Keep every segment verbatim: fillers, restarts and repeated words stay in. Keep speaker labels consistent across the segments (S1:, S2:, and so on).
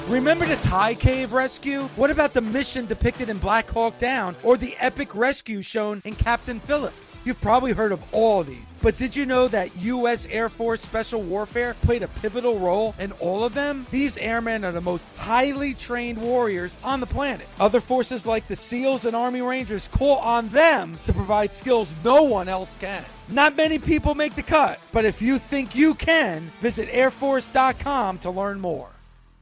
S1: Remember the Thai cave rescue? What about the mission depicted in Black Hawk Down or the epic rescue shown in Captain Phillips? You've probably heard of all of these, but did you know that U S Air Force Special Warfare played a pivotal role in all of them? These airmen are the most highly trained warriors on the planet. Other forces like the SEALs and Army Rangers call on them to provide skills no one else can. Not many people make the cut, but if you think you can, visit air force dot com to learn more.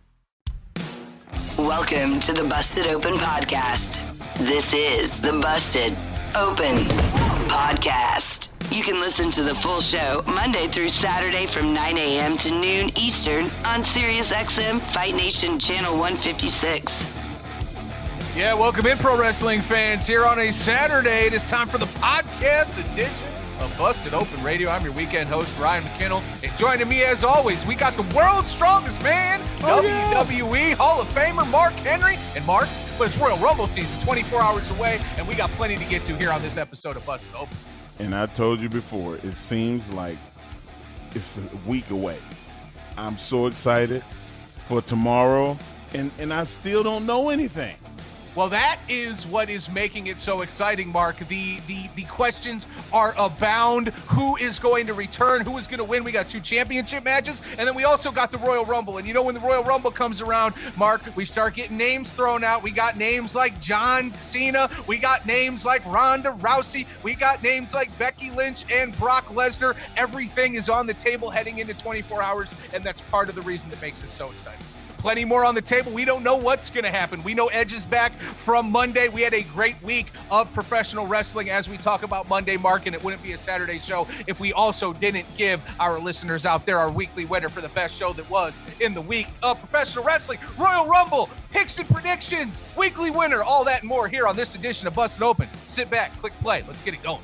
S2: Welcome to the Busted Open Podcast. This is the Busted Open Podcast. You can listen to the full show Monday through Saturday from nine a.m. to noon Eastern on SiriusXM Fight Nation Channel one fifty-six.
S3: Yeah, welcome in, pro wrestling fans. Here on a Saturday, it is time for the podcast edition of Busted Open Radio. I'm your weekend host, Ryan McKinnell. And joining me, as always, we got the world's strongest man, oh, W W E yeah. Hall of Famer Mark Henry. And Mark, well, it's Royal Rumble season, twenty-four hours away, and we got plenty to get to here on this episode of Busted Open.
S4: And I told you before, it seems like it's a week away. I'm so excited for tomorrow, and, and I still don't know anything.
S3: Well, that is what is making it so exciting, Mark. The the the questions are abound. Who is going to return? Who is going to win? We got two championship matches, and then we also got the Royal Rumble. And you know, when the Royal Rumble comes around, Mark, we start getting names thrown out. We got names like John Cena. We got names like Ronda Rousey. We got names like Becky Lynch and Brock Lesnar. Everything is on the table heading into twenty-four hours, and that's part of the reason that makes us so exciting. Plenty more on the table. We don't know what's going to happen. We know Edge is back from Monday. We had a great week of professional wrestling as we talk about Monday, Mark, and it wouldn't be a Saturday show if we also didn't give our listeners out there our weekly winner for the best show that was in the week of professional wrestling. Royal Rumble, picks and predictions, weekly winner, all that and more here on this edition of Busted Open. Sit back, click play. Let's get it going.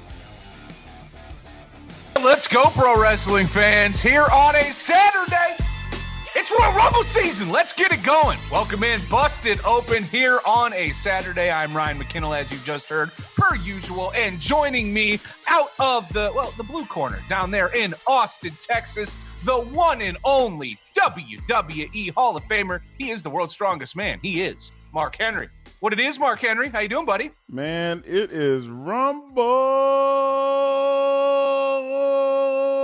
S3: Let's go, pro wrestling fans, here on a Saturday. It's Royal Rumble season. Let's get it going. Welcome in, Busted Open here on a Saturday. I'm Ryan McKinnell, as you just heard, per usual. And joining me out of the, well, the blue corner down there in Austin, Texas, the one and only W W E Hall of Famer. He is the world's strongest man. He is Mark Henry. What it is, Mark Henry? How you doing, buddy?
S4: Man, it is Rumble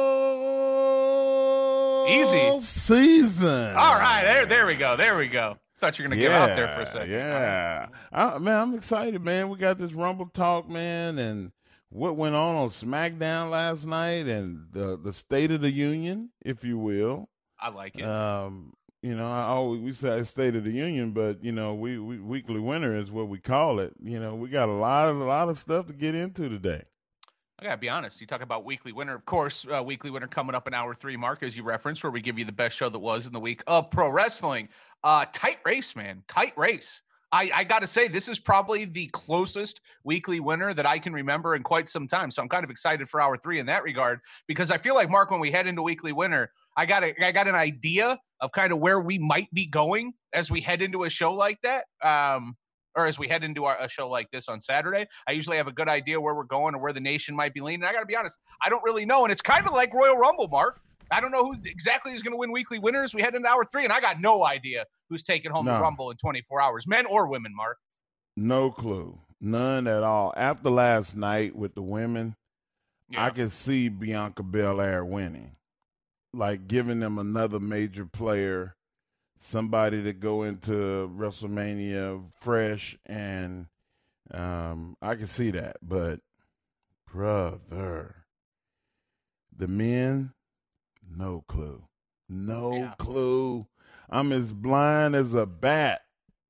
S3: Easy
S4: season.
S3: All right, there, there we go, there we go. Thought you were gonna
S4: yeah,
S3: give out there for a second.
S4: Yeah, I, man, I'm excited, man. We got this Rumble talk, man, and what went on on SmackDown last night, and the the State of the Union, if you will.
S3: I like it.
S4: Um, you know, I always we say State of the Union, but you know, we, we weekly winner is what we call it. You know, we got a lot of a lot of stuff to get into today.
S3: I gotta be honest. You talk about weekly winner, of course. Uh, weekly winner coming up in hour three, Mark, as you referenced, where we give you the best show that was in the week of pro wrestling. Uh, tight race, man, tight race. I, I got to say, this is probably the closest weekly winner that I can remember in quite some time. So I'm kind of excited for hour three in that regard, because I feel like, Mark, when we head into weekly winner, I got a, I got an idea of kind of where we might be going as we head into a show like that. Um, or as we head into our, a show like this on Saturday. I usually have a good idea where we're going or where the nation might be leaning. I got to be honest, I don't really know. And it's kind of like Royal Rumble, Mark. I don't know who exactly is going to win weekly winners. We head into hour three, and I got no idea who's taking home no. the Rumble in twenty-four hours, men or women, Mark.
S4: No clue. None at all. After last night with the women, yeah. I could see Bianca Belair winning, like giving them another major player, somebody to go into WrestleMania fresh, and um, I can see that. But, brother, the men, no clue. No yeah. clue. I'm as blind as a bat.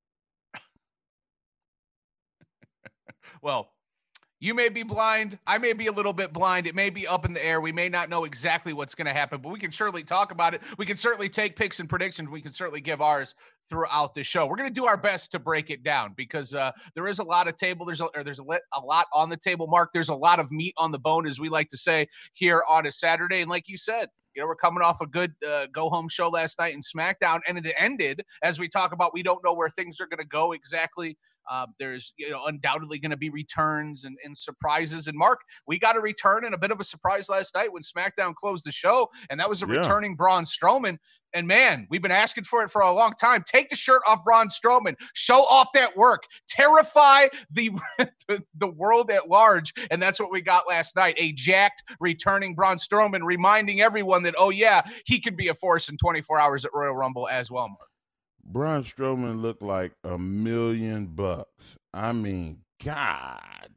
S3: Well, you may be blind. I may be a little bit blind. It may be up in the air. We may not know exactly what's going to happen, but we can certainly talk about it. We can certainly take picks and predictions. We can certainly give ours throughout the show. We're going to do our best to break it down, because uh, there is a lot of table. There's a, or there's a, lit, a lot on the table, Mark. There's a lot of meat on the bone, as we like to say here on a Saturday. And like you said, you know, we're coming off a good uh, go-home show last night in SmackDown, and it ended, as we talk about, we don't know where things are going to go exactly. Um, there's, you know, undoubtedly going to be returns and, and surprises. And Mark, we got a return and a bit of a surprise last night when SmackDown closed the show, and that was a yeah. returning Braun Strowman. And man, we've been asking for it for a long time. Take the shirt off Braun Strowman. Show off that work. Terrify the, the world at large. And that's what we got last night. A jacked, returning Braun Strowman, reminding everyone that, oh, yeah, he could be a force in twenty-four hours at Royal Rumble as well, Mark.
S4: Braun Strowman looked like a million bucks. I mean, God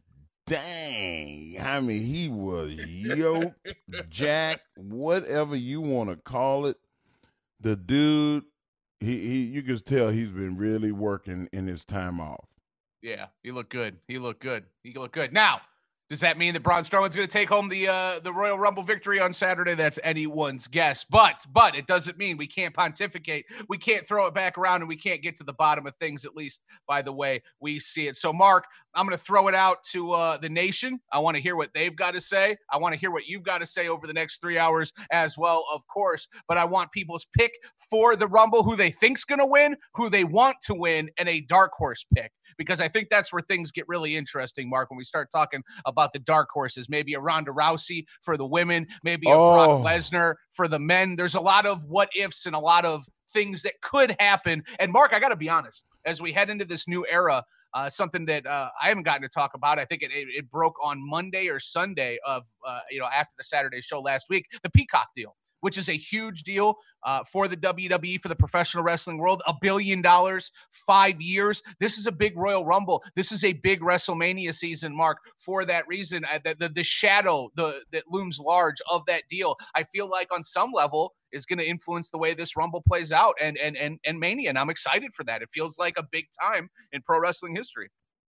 S4: dang. I mean, he was yoked, jacked, whatever you want to call it. The dude, he, he, you can tell he's been really working in his time off.
S3: Yeah, he looked good. He looked good. He looked good. Now, does that mean that Braun Strowman's going to take home the uh, the Royal Rumble victory on Saturday? That's anyone's guess. But but it doesn't mean we can't pontificate. We can't throw it back around, and we can't get to the bottom of things, at least by the way we see it. So, Mark, I'm going to throw it out to uh, the nation. I want to hear what they've got to say. I want to hear what you've got to say over the next three hours as well, of course. But I want people's pick for the Rumble, who they think's going to win, who they want to win, and a dark horse pick. Because I think that's where things get really interesting, Mark, when we start talking about the dark horses. Maybe a Ronda Rousey for the women, maybe a
S4: oh.
S3: Brock Lesnar for the men. There's a lot of what ifs and a lot of things that could happen. And Mark, I got to be honest, as we head into this new era, uh, something that uh, I haven't gotten to talk about, I think it, it, it broke on Monday or Sunday of, uh, you know, after the Saturday show last week, the Peacock deal, which is a huge deal uh, for the W W E, for the professional wrestling world. A billion dollars, five years. This is a big Royal Rumble. This is a big WrestleMania season, Mark, for that reason. Uh, the, the, the shadow the, that looms large of that deal, I feel like on some level is going to influence the way this Rumble plays out and, and, and, and Mania. And I'm excited for that. It feels like a big time in pro wrestling history.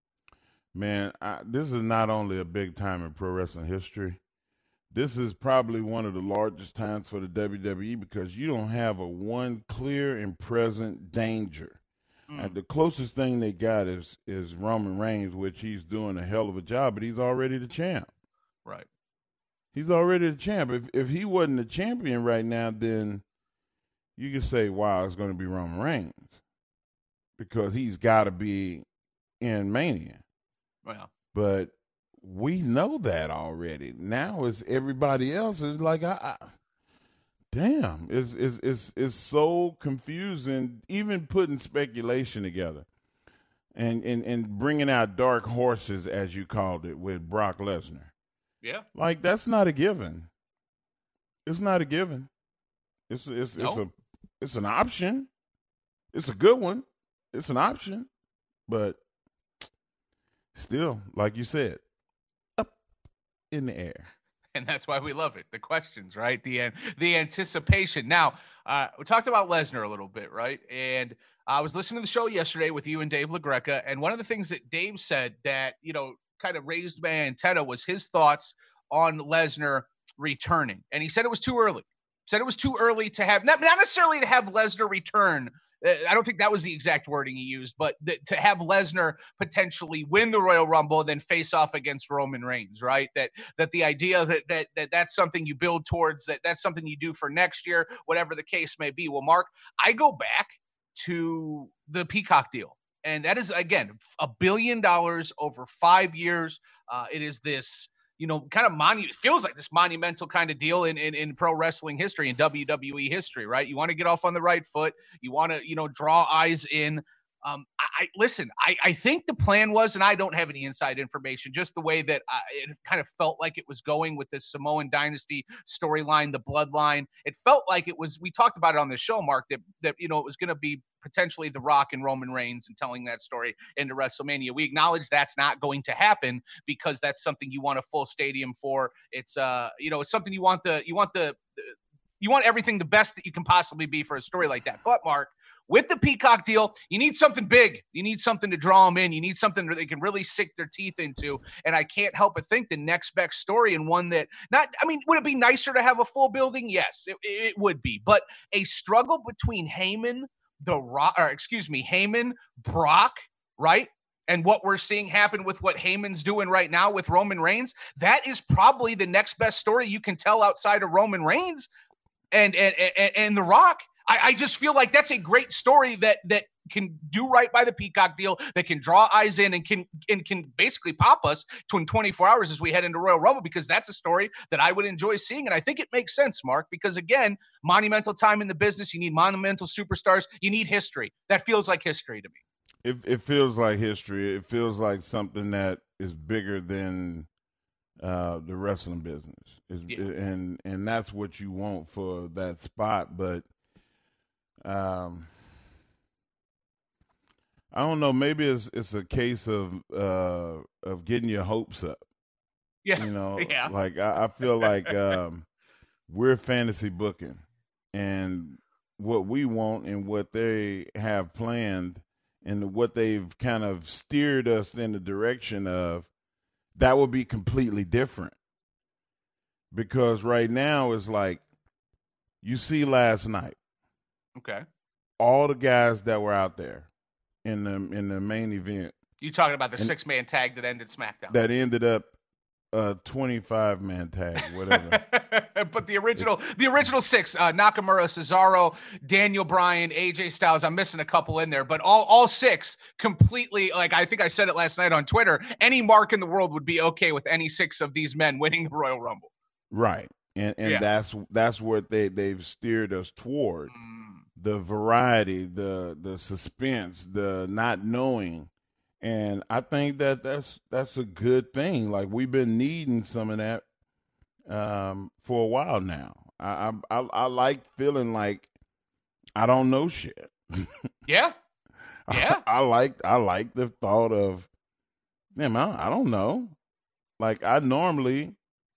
S4: Man, I, this is not only a big time in pro wrestling history. This is probably one of the largest times for the W W E because you don't have a one clear and present danger. Mm. And the closest thing they got is is Roman Reigns, which he's doing a hell of a job, but he's already the champ.
S3: Right.
S4: He's already the champ. If if he wasn't the champion right now, then you could say, wow, it's going to be Roman Reigns because he's got to be in Mania.
S3: Well,
S4: but we know that already. Now it's everybody else is like, I, I damn, it's, it's, it's, it's so confusing, even putting speculation together and, and, and bringing out dark horses, as you called it, with Brock Lesnar.
S3: Yeah.
S4: Like, that's not a given. It's not a given. It's, it's,
S3: no.
S4: it's a, it's an option. It's a good one. It's an option, but still, like you said, in the air.
S3: And that's why we love it. The questions, right? The the anticipation. Now, uh, we talked about Lesnar a little bit, right? And I was listening to the show yesterday with you and Dave LaGreca, and one of the things that Dave said that, you know, kind of raised my antenna was his thoughts on Lesnar returning. And he said it was too early. Said it was too early to have, not, not necessarily to have Lesnar return. I don't think that was the exact wording he used, but th- to have Lesnar potentially win the Royal Rumble and then face off against Roman Reigns, right? That that the idea that that, that that's something you build towards, that that's something you do for next year, whatever the case may be. Well, Mark, I go back to the Peacock deal, and that is, again, a billion dollars over five years. Uh, it is this, you know, kind of monu- it feels like this monumental kind of deal in, in, in pro wrestling history and W W E history, right? You want to get off on the right foot. You want to, you know, draw eyes in. Um, I, I listen, I, I think the plan was, and I don't have any inside information, just the way that I, it kind of felt like it was going with this Samoan Dynasty storyline, the bloodline. It felt like it was, we talked about it on the show, Mark, that, that, you know, it was going to be potentially The Rock and Roman Reigns and telling that story into WrestleMania. We acknowledge that's not going to happen because that's something you want a full stadium for. It's, uh, you know, it's something you want the, you want the, you want everything the best that you can possibly be for a story like that. But Mark, with the Peacock deal, you need something big. You need something to draw them in. You need something that they can really sink their teeth into. And I can't help but think the next best story, and one that not, I mean, would it be nicer to have a full building? Yes, it, it would be. But a struggle between Heyman, the Rock, or excuse me, Heyman, Brock, right? And what we're seeing happen with what Heyman's doing right now with Roman Reigns, that is probably the next best story you can tell outside of Roman Reigns and, and, and, and The Rock. I, I just feel like that's a great story that that can do right by the Peacock deal, that can draw eyes in and can and can basically pop us to in twenty-four hours as we head into Royal Rumble, because that's a story that I would enjoy seeing. And I think it makes sense, Mark, because again, monumental time in the business. You need monumental superstars. You need history. That feels like history to me.
S4: It, it feels like history. It feels like something that is bigger than uh, the wrestling business. Yeah. And and that's what you want for that spot. But um, I don't know. Maybe it's it's a case of uh, of getting your hopes up.
S3: Yeah.
S4: You know,
S3: yeah.
S4: like I, I feel like um, we're fantasy booking, and what we want and what they have planned and what they've kind of steered us in the direction of, that will be completely different. Because right now it's like, you see last night,
S3: okay,
S4: all the guys that were out there in the in the main event.
S3: You talking about the six man tag that ended SmackDown?
S4: That ended up a twenty-five man tag, whatever.
S3: But the original, the original six: uh, Nakamura, Cesaro, Daniel Bryan, A J Styles. I'm missing a couple in there, but all all six completely. Like I think I said it last night on Twitter. Any mark in the world would be okay with any six of these men winning the Royal Rumble.
S4: Right, and and yeah. that's that's what they they've steered us toward. Mm. The variety, the the suspense, the not knowing. And I think that that's that's a good thing. Like, we've been needing some of that um, for a while now. I, I I like feeling like I don't know shit.
S3: Yeah, yeah.
S4: I, I like I like the thought of, man, I, I don't know. Like, I normally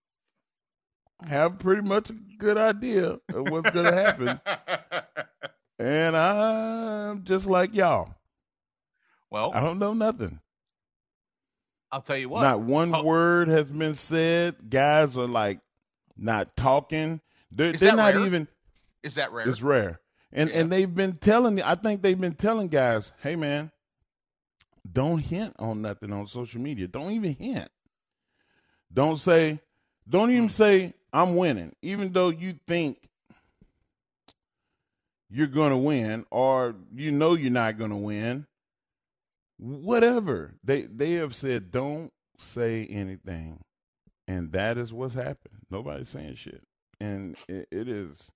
S4: have pretty much a good idea of what's going to happen, and I'm just like y'all.
S3: Well,
S4: I don't know nothing.
S3: I'll tell you what.
S4: Not one
S3: oh.
S4: word has been said. Guys are like not talking. They're,
S3: Is
S4: they're
S3: that
S4: not
S3: rare?
S4: even.
S3: Is that rare?
S4: It's rare. And
S3: yeah.
S4: and they've been telling. I think they've been telling guys, hey man, don't hint on nothing on social media. Don't even hint. Don't say. Don't even say I'm winning, even though you think you're gonna win, or you know you're not gonna win. Whatever. They they have said, don't say anything. And that is what's happened. Nobody's saying shit. And it, it is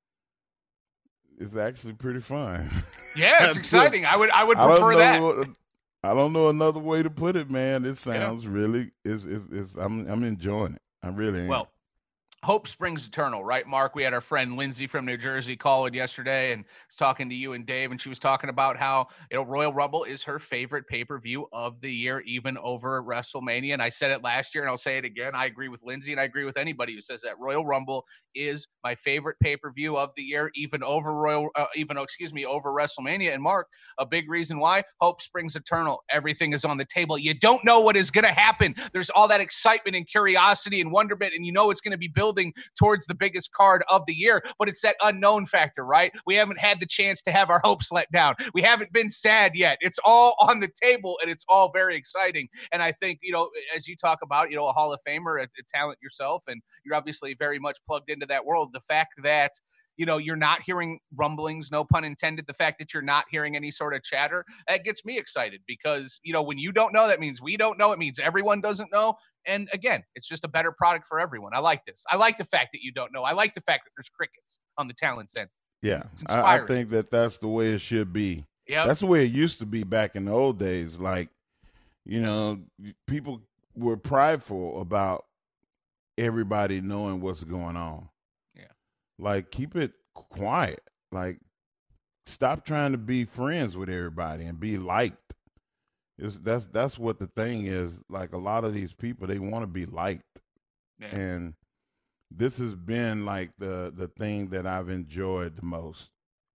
S4: it's actually pretty fun.
S3: Yeah, it's exciting. I would I would prefer
S4: I
S3: that.
S4: I don't know another way to put it, man. It sounds yeah. really is is is I'm I'm enjoying it. I really am.
S3: Well, hope springs eternal, right, Mark? We had our friend Lindsay from New Jersey call in yesterday and was talking to you and Dave, and she was talking about how, you know, Royal Rumble is her favorite pay-per-view of the year, even over WrestleMania. And I said it last year, and I'll say it again. I agree with Lindsay, and I agree with anybody who says that Royal Rumble is my favorite pay-per-view of the year, even over Royal, uh, even excuse me, over WrestleMania. And Mark, a big reason why: hope springs eternal. Everything is on the table. You don't know what is going to happen. There's all that excitement and curiosity and wonderment, and you know it's going to be built towards the biggest card of the year, but it's that unknown factor, right? We haven't had the chance to have our hopes let down. We haven't been sad yet. It's all on the table, and it's all very exciting. And I think, you know, as you talk about, you know, a Hall of Famer, a, a talent yourself, and you're obviously very much plugged into that world. The fact that, you know, you're not hearing rumblings, no pun intended, the fact that you're not hearing any sort of chatter, that gets me excited because, you know, when you don't know, that means we don't know. It means everyone doesn't know. And again, it's just a better product for everyone. I like this. I like the fact that you don't know. I like the fact that there's crickets on the talent's end.
S4: Yeah, I, I think that that's the way it should be.
S3: Yeah,
S4: that's the way it used to be back in the old days. Like, you know, people were prideful about everybody knowing what's going on.
S3: Yeah,
S4: like keep it quiet. Like, stop trying to be friends with everybody and be liked. It's, that's that's what the thing is. Like, a lot of these people, they want to be liked,
S3: yeah.
S4: and this has been like the the thing that I've enjoyed the most,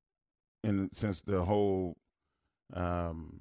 S4: and since the whole um,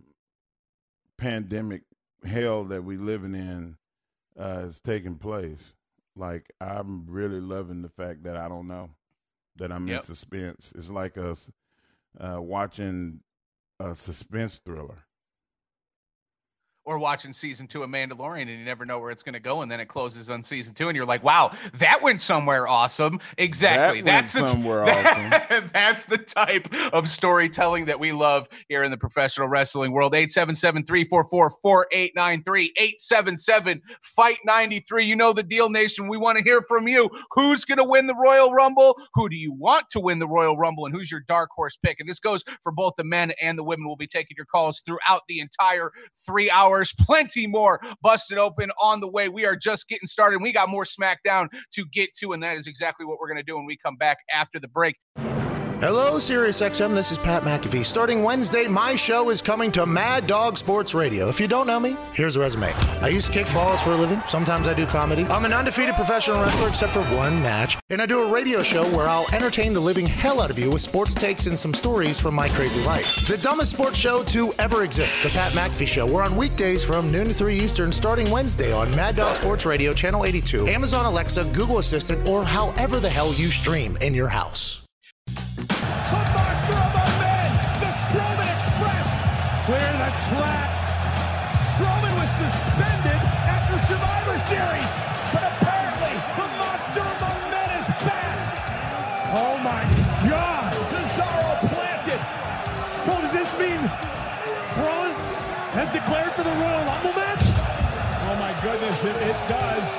S4: pandemic hell that we living in uh, is taking place. Like, I'm really loving the fact that I don't know, that I'm
S3: yep.
S4: in suspense. It's like a uh, watching a suspense thriller.
S3: or watching season two of Mandalorian, and you never know where it's going to go, and then it closes on season two, and you're like, "Wow, that went somewhere awesome." Exactly,
S4: that
S3: that's
S4: went
S3: the,
S4: somewhere
S3: that,
S4: awesome.
S3: That's the type of storytelling that we love here in the professional wrestling world. eight seven seven, three four four, four eight nine three, eight seven seven, fight ninety-three. You know the deal, nation. We want to hear from you. Who's going to win the Royal Rumble? Who do you want to win the Royal Rumble? And who's your dark horse pick? And this goes for both the men and the women. We'll be taking your calls throughout the entire three hours. Plenty more Busted Open on the way. We are just getting started. We got more SmackDown to get to, and that is exactly what we're going to do when we come back after the break.
S5: Hello, SiriusXM. This is Pat McAfee. Starting Wednesday, my show is coming to Mad Dog Sports Radio. If you don't know me, here's a resume. I used to kick balls for a living. Sometimes I do comedy. I'm an undefeated professional wrestler except for one match. And I do a radio show where I'll entertain the living hell out of you with sports takes and some stories from my crazy life. The dumbest sports show to ever exist, The Pat McAfee Show. We're on weekdays from noon to three Eastern starting Wednesday on Mad Dog Sports Radio, Channel eighty-two, Amazon Alexa, Google Assistant, or however the hell you stream in your house.
S6: The monster among men, the Strowman Express. Clear the tracks. Strowman was suspended after Survivor Series, but apparently the monster among men is back. Oh my God! Cesaro planted. So does this mean Braun has declared for the Royal Rumble match? Oh my goodness, it, it does.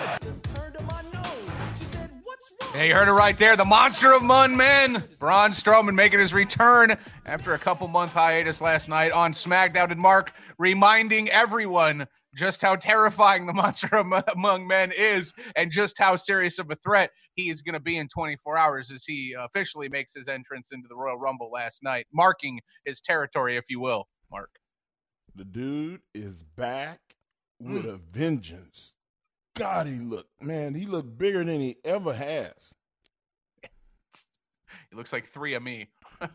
S3: Hey, you heard it right there. The monster among men, Braun Strowman, making his return after a couple-month hiatus last night on SmackDown. And Mark reminding everyone just how terrifying the monster among men is and just how serious of a threat he is going to be in twenty-four hours as he officially makes his entrance into the Royal Rumble last night, marking his territory, if you will, Mark.
S4: The dude is back with mm. a vengeance. God, he looked, man, he looked bigger than he ever has.
S3: He looks like three of me.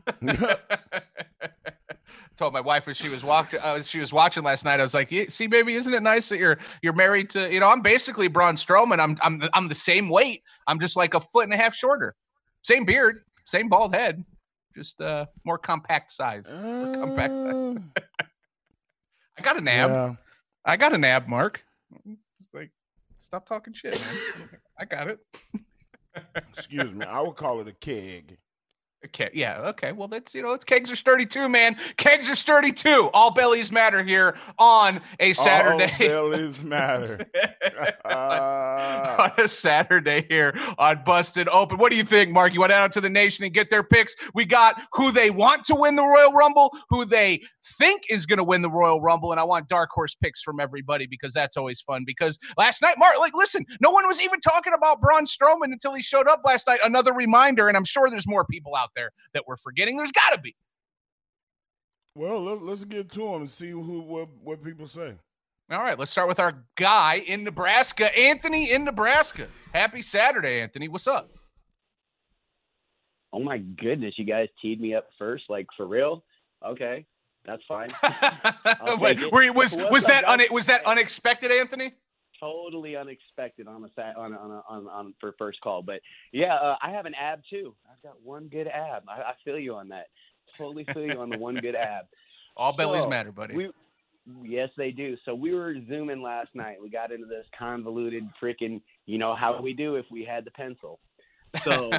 S3: Told my wife when she was watching, uh, she was watching last night. I was like, "See, baby, isn't it nice that you're you're married to? You know, I'm basically Braun Strowman. I'm I'm I'm the same weight. I'm just like a foot and a half shorter. Same beard, same bald head, just uh more compact size. More compact size. I got a nab.
S4: Yeah.
S3: I got a nab, Mark. Like, stop talking shit, man. I got it.
S4: Excuse me. I would call it a keg.
S3: Okay, yeah, okay. Well, that's, you know, it's kegs are sturdy too, man. Kegs are sturdy too. All bellies matter here on a Saturday.
S4: All bellies matter.
S3: On a Saturday here on Busted Open. What do you think, Mark? You want out to the nation and get their picks? We got who they want to win the Royal Rumble, who they think is going to win the Royal Rumble, and I want dark horse picks from everybody because that's always fun. Because last night, Mark, like, listen, no one was even talking about Braun Strowman until he showed up last night. Another reminder, and I'm sure there's more people out there that we're forgetting. There's got to be.
S4: Well, let, let's get to them and see who what, what people say.
S3: All right, let's start with our guy in Nebraska, Anthony in Nebraska. Happy Saturday, Anthony. What's up?
S7: Oh, my goodness. You guys teed me up first, like, for real? Okay, that's fine.
S3: Wait, were you, was was that un, was that unexpected, Anthony?
S7: Totally unexpected on a on on on, on for first call, but yeah, uh, I have an ab too. I've got one good ab. I, I feel you on that. Totally feel you on the one good ab.
S3: All bellies
S7: so,
S3: matter, buddy.
S7: We, yes, they do. So we were zooming last night. We got into this convoluted freaking, you know how we do if we had the pencil. So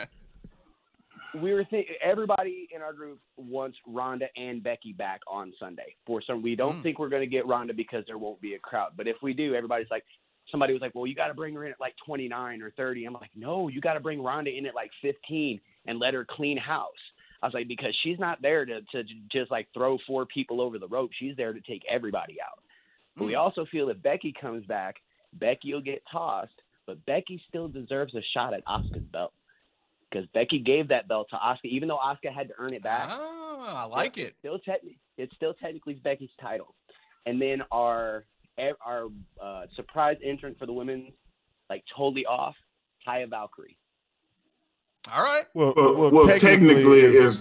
S7: we were thinking everybody in our group wants Ronda and Becky back on Sunday. For some, we don't mm. think we're going to get Ronda because there won't be a crowd. But if we do, everybody's like, somebody was like, well, you got to bring her in at like twenty-nine or thirty. I'm like, no, you got to bring Ronda in at like fifteen and let her clean house. I was like, because she's not there to, to just like throw four people over the rope. She's there to take everybody out. But mm. we also feel if Becky comes back, Becky will get tossed, but Becky still deserves a shot at Asuka's belt. Because Becky gave that belt to Asuka, even though Asuka had to earn it back.
S3: Oh, I like
S7: it.
S3: it.
S7: Still te- it's still technically Becky's title. And then our our uh, surprise entrant for the women, like totally off, Taya Valkyrie.
S3: All right.
S4: Well, well, well, well technically, technically is, is.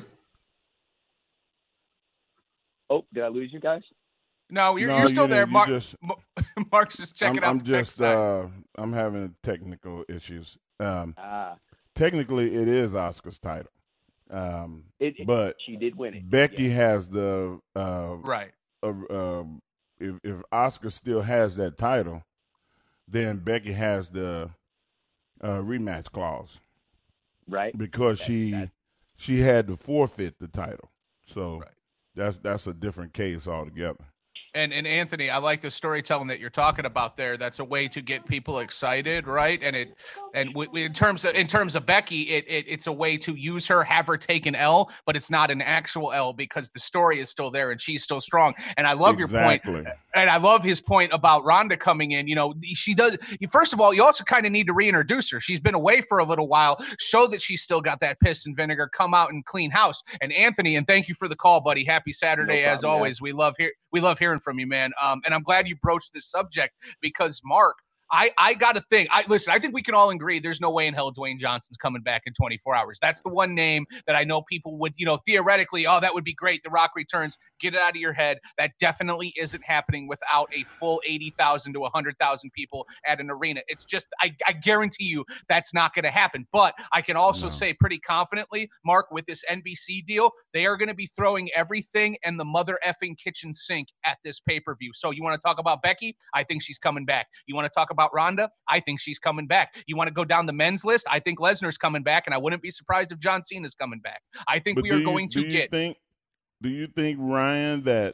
S7: Oh, did I lose you guys?
S3: No, you're,
S4: no,
S3: you're still
S4: you
S3: there. Mark,
S4: just,
S3: Mark's just checking
S4: I'm,
S3: out.
S4: I'm
S3: the
S4: just. Uh, I'm having technical issues. Um,
S7: ah.
S4: Technically, it is Asuka's title, um,
S7: it, it,
S4: but
S7: she did win it.
S4: Becky
S7: yeah.
S4: has the uh,
S3: right
S4: uh, uh, if if Asuka still has that title, then Becky has the uh, rematch clause,
S7: right?
S4: Because
S7: that's,
S4: she
S7: that's...
S4: she had to forfeit the title. So
S3: right.
S4: that's that's a different case altogether.
S3: And and Anthony, I like the storytelling that you're talking about there. That's a way to get people excited, right? And it and we, we, in terms of in terms of Becky, it, it it's a way to use her, have her take an L, but it's not an actual L because the story is still there and she's still strong. And I love
S4: exactly.
S3: your point. And I love his point about Ronda coming in. You know, she does. First of all, you also kind of need to reintroduce her. She's been away for a little while. Show that she's still got that piss and vinegar. Come out and clean house. And Anthony, and thank you for the call, buddy. Happy Saturday
S7: no
S3: as
S7: problem,
S3: always.
S7: man.
S3: We love hear we love hearing from you, man. Um, and I'm glad you broached this subject because Mark, I, I got to think. I listen. I think we can all agree. There's no way in hell Dwayne Johnson's coming back in twenty-four hours. That's the one name that I know people would, you know, theoretically. Oh, that would be great. The Rock returns. Get it out of your head. That definitely isn't happening without a full eighty thousand to one hundred thousand people at an arena. It's just, I, I guarantee you, that's not going to happen. But I can also
S4: No.
S3: say pretty confidently, Mark, with this N B C deal, they are going to be throwing everything and the mother effing kitchen sink at this pay per view. So you want to talk about Becky? I think she's coming back. You want to talk about Ronda? I think she's coming back. You want to go down the men's list? I think Lesnar's coming back, and I wouldn't be surprised if John Cena's coming back. I think
S4: But
S3: we
S4: do
S3: are
S4: you-
S3: going
S4: do
S3: to
S4: you
S3: get.
S4: Think, do you think, Ryan, that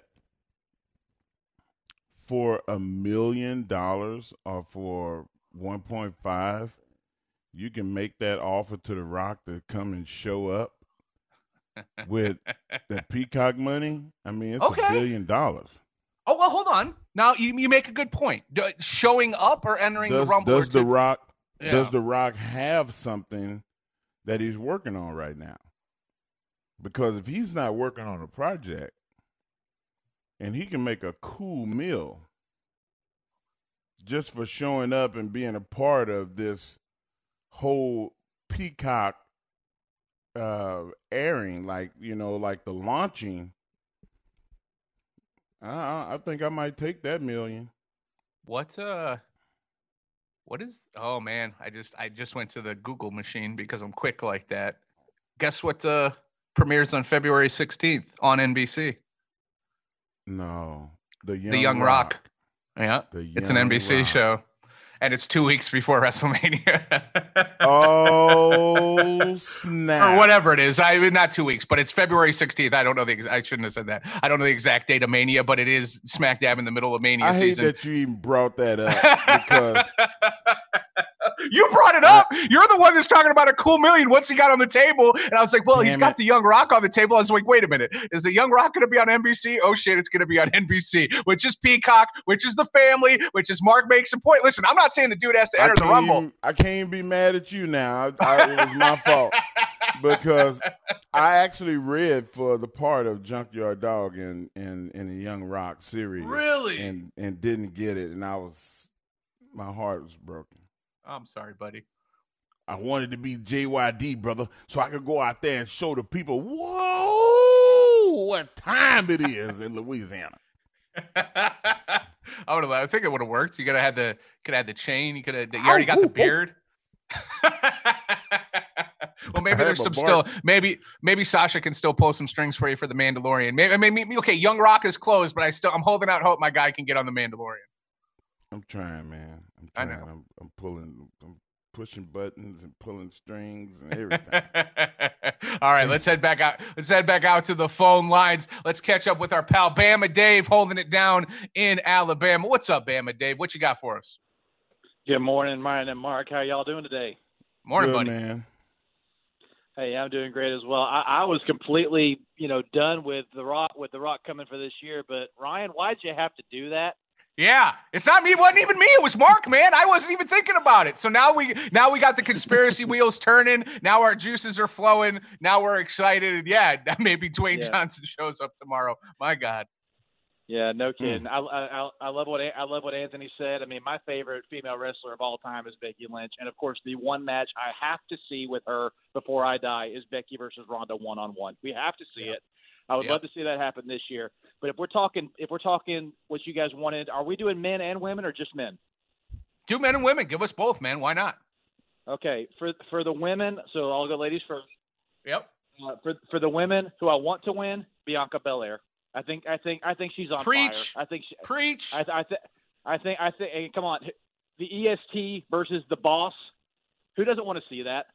S4: for a million dollars or for one point five, you can make that offer to The Rock to come and show up with that Peacock money? I mean, it's
S3: Okay.
S4: a billion dollars.
S3: Oh, well, hold on. Now, you, you make a good point. Do, showing up or entering
S4: Does,
S3: the Rumble?
S4: does
S3: or
S4: The
S3: two-
S4: Rock
S3: Yeah.
S4: does The Rock have something that he's working on right now? Because if he's not working on a project and he can make a cool meal just for showing up and being a part of this whole Peacock uh, airing, like, you know, like the launching, I, I think I might take that million.
S3: What uh what is oh man, I just I just went to the Google machine because I'm quick like that. Guess what uh premieres on February sixteenth on N B C?
S4: No. The Young,
S3: The Young
S4: Rock.
S3: Rock. Yeah.
S4: The
S3: It's an
S4: Young
S3: N B C
S4: Rock.
S3: show. And it's two weeks before WrestleMania.
S4: Oh, snap.
S3: Or whatever it is. I not two weeks, but it's February sixteenth. I don't know the ex- I shouldn't have said that. I don't know the exact date of Mania, but it is smack dab in the middle of Mania
S4: I hate
S3: season.
S4: that you even brought that up because
S3: You brought it up. You're the one that's talking about a cool million. What's he got on the table? And I was like, well,
S4: Damn
S3: he's got
S4: it.
S3: the Young Rock on the table. I was like, wait a minute. Is the Young Rock going to be on N B C? Oh, shit, it's going to be on N B C, which is Peacock, which is the family, which is Mark makes a point. Listen, I'm not saying the dude has to
S4: I
S3: enter the
S4: can't
S3: Rumble.
S4: even- I can't even be mad at you now. I, I, it was my fault because I actually read for the part of Junkyard Dog in, in, in the Young Rock series.
S3: Really?
S4: And, and didn't get it. And I was, my heart was broken.
S3: I'm sorry, buddy.
S4: I wanted to be J Y D, brother, so I could go out there and show the people, whoa, what time it is in Louisiana.
S3: I would have. I think it would have worked. You could have had the could have had the chain. You could have. You already got the beard. Well, maybe
S4: I
S3: there's
S4: have
S3: some
S4: a
S3: still.
S4: bark.
S3: Maybe maybe Sasha can still pull some strings for you for the Mandalorian. Maybe, maybe okay. Young Rock is closed, but I still I'm holding out hope my guy can get on the Mandalorian.
S4: I'm trying, man. I'm
S3: I
S4: trying.
S3: know.
S4: I'm, I'm pulling. I'm pushing buttons and pulling strings and everything.
S3: All right, let's head back out. Let's head back out to the phone lines. Let's catch up with our pal Bama Dave, holding it down in Alabama. What's up, Bama Dave? What you got for us?
S8: Good morning, Ryan and Mark. How y'all doing today?
S3: Morning,
S4: Good,
S3: buddy.
S4: man.
S8: Hey, I'm doing great as well. I, I was completely, you know, done with the Rock with the Rock coming for this year. But Ryan, why'd you have to do that?
S3: Yeah, it's not me. It wasn't even me. It was Mark, man. I wasn't even thinking about it. So now we now we got the conspiracy wheels turning. Now our juices are flowing. Now we're excited. And yeah, maybe Dwayne
S8: Yeah.
S3: Johnson shows up tomorrow. My God.
S8: Yeah, no kidding. I, I I love what I love what Anthony said. I mean, my favorite female wrestler of all time is Becky Lynch, and of course, the one match I have to see with her before I die is Becky versus Ronda one on one. We have to see
S3: Yeah.
S8: it. I would
S3: Yep.
S8: love to see that happen this year. But if we're talking, if we're talking what you guys wanted, are we doing men and women or just men?
S3: Two men and women. Give us both, man. Why not?
S8: Okay, for for the women, so I'll go ladies first.
S3: Yep.
S8: Uh, for for the women who I want to win, Bianca Belair. I think I think I think she's on
S3: Preach.
S8: fire. I think she,
S3: Preach.
S8: I, I think I think I think. Hey, come on, the E S T versus the Boss. Who doesn't want to see that?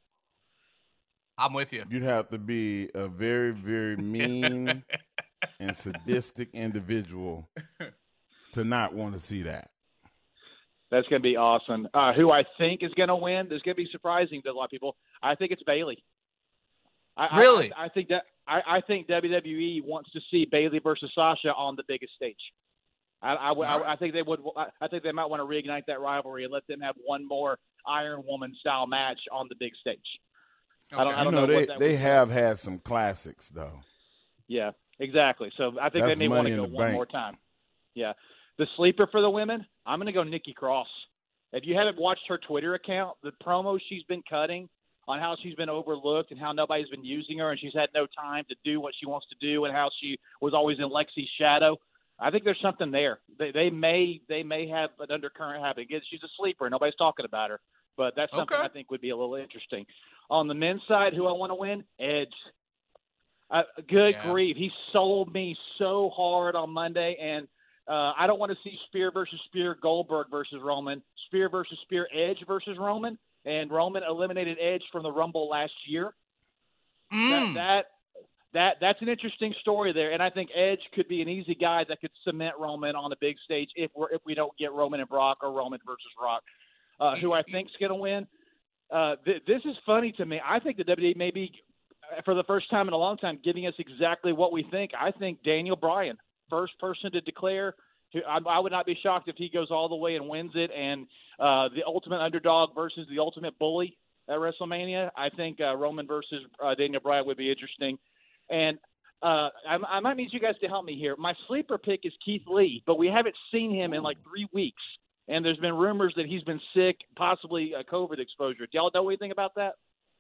S3: I'm with you.
S4: You'd have to be a very, very mean and sadistic individual to not want to see that.
S8: That's going to be awesome. Uh, who I think is going to win is going to be surprising to a lot of people. I think it's Bayley. I,
S3: really?
S8: I, I think that I, I think W W E wants to see Bayley versus Sasha on the biggest stage. I, I, I, I think they would. I think they might want to reignite that rivalry and let them have one more Iron Woman style match on the big stage.
S3: Okay.
S8: I don't, I don't
S4: you know,
S8: know
S4: they
S8: what that
S4: they
S8: would
S4: have
S8: be.
S4: had some classics though.
S8: Yeah, exactly. So I think
S4: That's
S8: they may want to
S4: money
S8: go
S4: in the
S8: one
S4: bank.
S8: more time. Yeah, the sleeper for the women. I'm going to go Nikki Cross. If you haven't watched her Twitter account, the promos she's been cutting on how she's been overlooked and how nobody's been using her and she's had no time to do what she wants to do and how she was always in Lexi's shadow. I think there's something there. They, they may they may have an undercurrent happening. Again, she's a sleeper. Nobody's talking about her. But that's something
S3: Okay.
S8: I think would be a little interesting. On the men's side, who I want to win? Edge. Uh, good
S3: Yeah.
S8: grief. He sold me so hard on Monday, and uh, I don't want to see Spear versus Spear, Goldberg versus Roman, Spear versus Spear, Edge versus Roman, and Roman eliminated Edge from the Rumble last year.
S3: Mm.
S8: That, that that that's an interesting story there, and I think Edge could be an easy guy that could cement Roman on the big stage if we're if we don't get Roman and Brock or Roman versus Rock. Uh, who I think's going to win? Uh, th- this is funny to me. I think the W W E may be, for the first time in a long time, giving us exactly what we think. I think Daniel Bryan, first person to declare. I, I would not be shocked if he goes all the way and wins it. And uh, the ultimate underdog versus the ultimate bully at WrestleMania. I think uh, Roman versus uh, Daniel Bryan would be interesting. And uh, I, I might need you guys to help me here. My sleeper pick is Keith Lee, but we haven't seen him in like three weeks. And there's been rumors that he's been sick, possibly a COVID exposure. Do y'all know anything about that?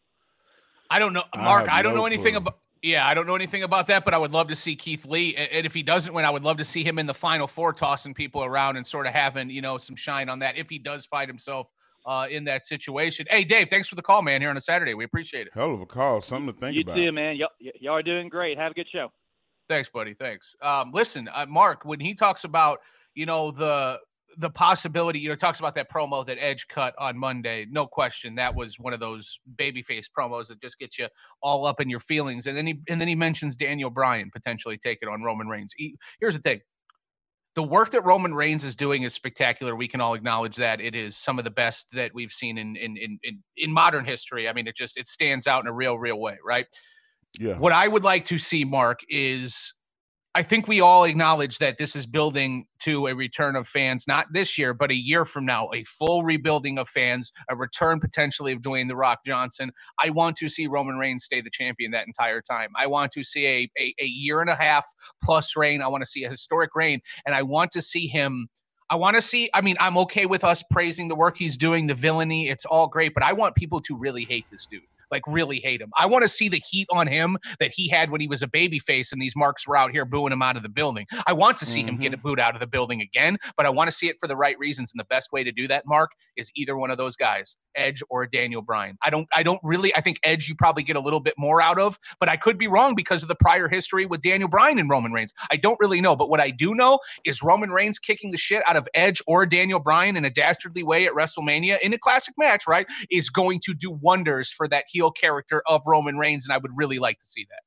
S3: I don't know,
S4: I
S3: Mark.
S4: have
S3: I, don't
S4: no
S3: know anything
S4: clue.
S3: about. Yeah, I don't know anything about that, but I would love to see Keith Lee. And and if he doesn't win, I would love to see him in the Final Four, tossing people around and sort of having, you know, some shine on that if he does find himself uh, in that situation. Hey, Dave, thanks for the call, man. Here on a Saturday, we appreciate it.
S4: Hell of a call. Something to think
S8: You
S4: about.
S8: too, man. Y'all, y'all are doing great. Have a good show.
S3: Thanks, buddy. Thanks. Um, listen, uh, Mark, when he talks about, you know, the the possibility, you know, talks about that promo that Edge cut on Monday. No question, that was one of those babyface promos that just gets you all up in your feelings. And then he and then he mentions Daniel Bryan potentially taking on Roman Reigns. He, here's the thing. The work that Roman Reigns is doing is spectacular. We can all acknowledge that. It is some of the best that we've seen in in in in, in modern history. I mean, it just it stands out in a real, real way, right?
S4: Yeah.
S3: What I would like to see, Mark, is I think we all acknowledge that this is building to a return of fans, not this year, but a year from now, a full rebuilding of fans, a return potentially of Dwayne "The Rock" Johnson. I want to see Roman Reigns stay the champion that entire time. I want to see a, a, a year and a half plus reign. I want to see a historic reign, and I want to see him I want to see, I mean, I'm okay with us praising the work he's doing, the villainy. It's all great, but I want people to really hate this dude. Like really hate him. I want to see the heat on him that he had when he was a babyface and these marks were out here booing him out of the building. I want to see mm-hmm. him get booed out of the building again, but I want to see it for the right reasons. And the best way to do that, Mark, is either one of those guys, Edge or Daniel Bryan. I don't, I don't really, I think Edge you probably get a little bit more out of, but I could be wrong because of the prior history with Daniel Bryan and Roman Reigns. I don't really know, but what I do know is Roman Reigns kicking the shit out of Edge or Daniel Bryan in a dastardly way at WrestleMania in a classic match, right, is going to do wonders for that heel character of Roman Reigns, and I would really like to see that.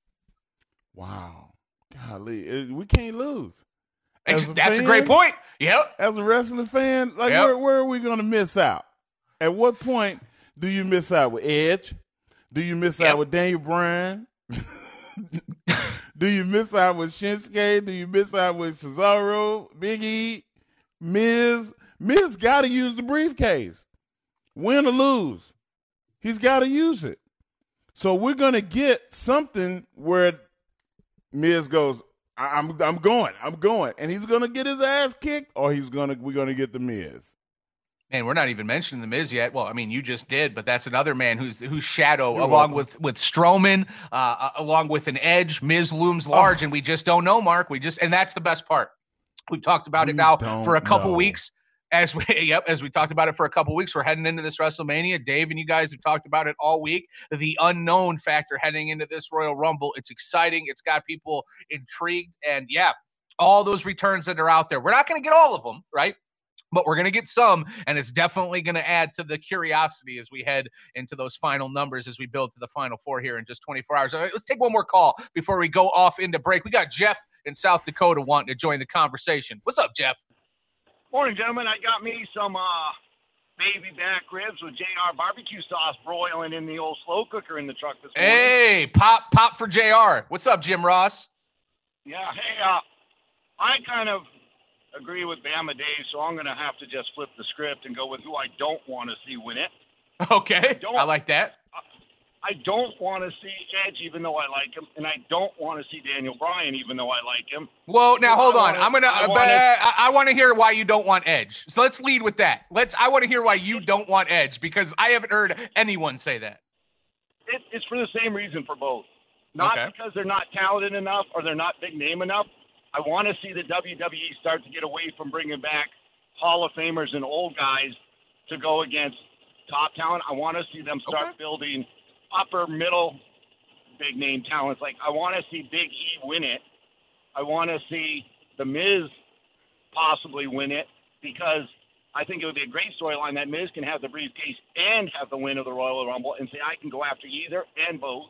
S4: Wow. Golly, we can't lose.
S3: As a That's fan, a great point. Yep.
S4: As a wrestling fan, like
S3: yep.
S4: where, where are we going to miss out? At what point do you miss out with Edge? Do you miss yep. out with Daniel Bryan? Do you miss out with Shinsuke? Do you miss out with Cesaro, Big E, Miz? Miz got to use the briefcase. Win or lose, he's got to use it. So we're going to get something where Miz goes, I'm I'm going, I'm going. And he's going to get his ass kicked, or he's going to we're going to get the Miz.
S3: Man, we're not even mentioning the Miz yet. Well, I mean, you just did, but that's another man who's whose shadow, You're along welcome. with with Strowman, uh, along with an Edge, Miz looms large, oh. and we just don't know, Mark. We just, and that's the best part. We've talked about
S4: we
S3: it now for a couple
S4: know.
S3: weeks. As we, yep, as we talked about it for a couple weeks, we're heading into this WrestleMania. Dave and you guys have talked about it all week. The unknown factor heading into this Royal Rumble. It's exciting. It's got people intrigued. And yeah, all those returns that are out there. We're not going to get all of them, right? But we're going to get some, and it's definitely going to add to the curiosity as we head into those final numbers as we build to the final four here in just twenty-four hours. All right, let's take one more call before we go off into break. We got Jeff in South Dakota wanting to join the conversation. What's up, Jeff?
S9: Morning, gentlemen. I got me some uh, baby back ribs with J R barbecue sauce broiling in the old slow cooker in the truck this morning.
S3: Hey, pop pop for J R. What's up, Jim Ross?
S9: Yeah, hey, uh, I kind of agree with Bama Dave, so I'm going to have to just flip the script and go with who I don't want to see win it.
S3: Okay, I, I like that.
S9: I don't want to see Edge, even though I like him, and I don't want to see Daniel Bryan, even though I like him.
S3: Well, now hold on.
S9: Wanna,
S3: I'm gonna. I, wanna, I, I want to hear why you don't want Edge. So let's lead with that. Let's. I want to hear why you don't want Edge because I haven't heard anyone say that.
S9: It, it's for the same reason for both. Not
S3: okay.
S9: because they're not talented enough or they're not big name enough. I want to see the W W E start to get away from bringing back Hall of Famers and old guys to go against top talent. I want to see them start
S3: okay.
S9: building upper middle big name talents. Like I want to see Big E win it. I want to see The Miz possibly win it because I think it would be a great storyline that Miz can have the briefcase and have the win of the Royal Rumble and say I can go after either and both.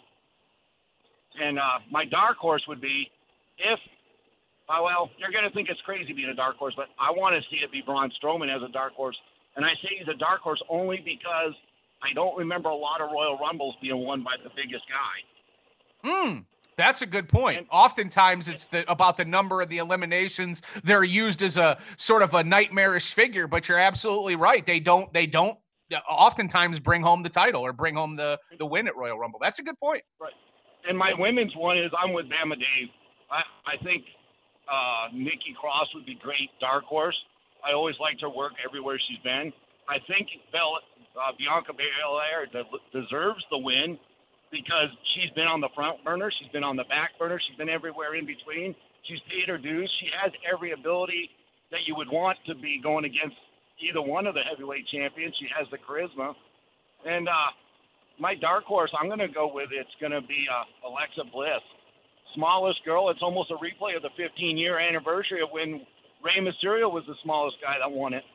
S9: And uh, my dark horse would be if, uh, well, you're going to think it's crazy being a dark horse, but I want to see it be Braun Strowman as a dark horse. And I say he's a dark horse only because I don't remember a lot of Royal Rumbles being won by the biggest guy.
S3: Hmm. That's a good point. And oftentimes it's the, about the number of the eliminations. They're used as a sort of a nightmarish figure, but you're absolutely right. They don't, they don't oftentimes bring home the title or bring home the, the win at Royal Rumble. That's a good point.
S9: Right. And my women's one is I'm with Bama Dave. I, I think uh, Nikki Cross would be great dark horse. I always liked her work everywhere she's been. I think Bell, uh, Bianca Belair de- deserves the win because she's been on the front burner. She's been on the back burner. She's been everywhere in between. She's paid her dues. She has every ability that you would want to be going against either one of the heavyweight champions. She has the charisma. And uh, my dark horse, I'm going to go with it's going to be uh, Alexa Bliss. Smallest girl. It's almost a replay of the fifteen-year anniversary of when Rey Mysterio was the smallest guy that won it.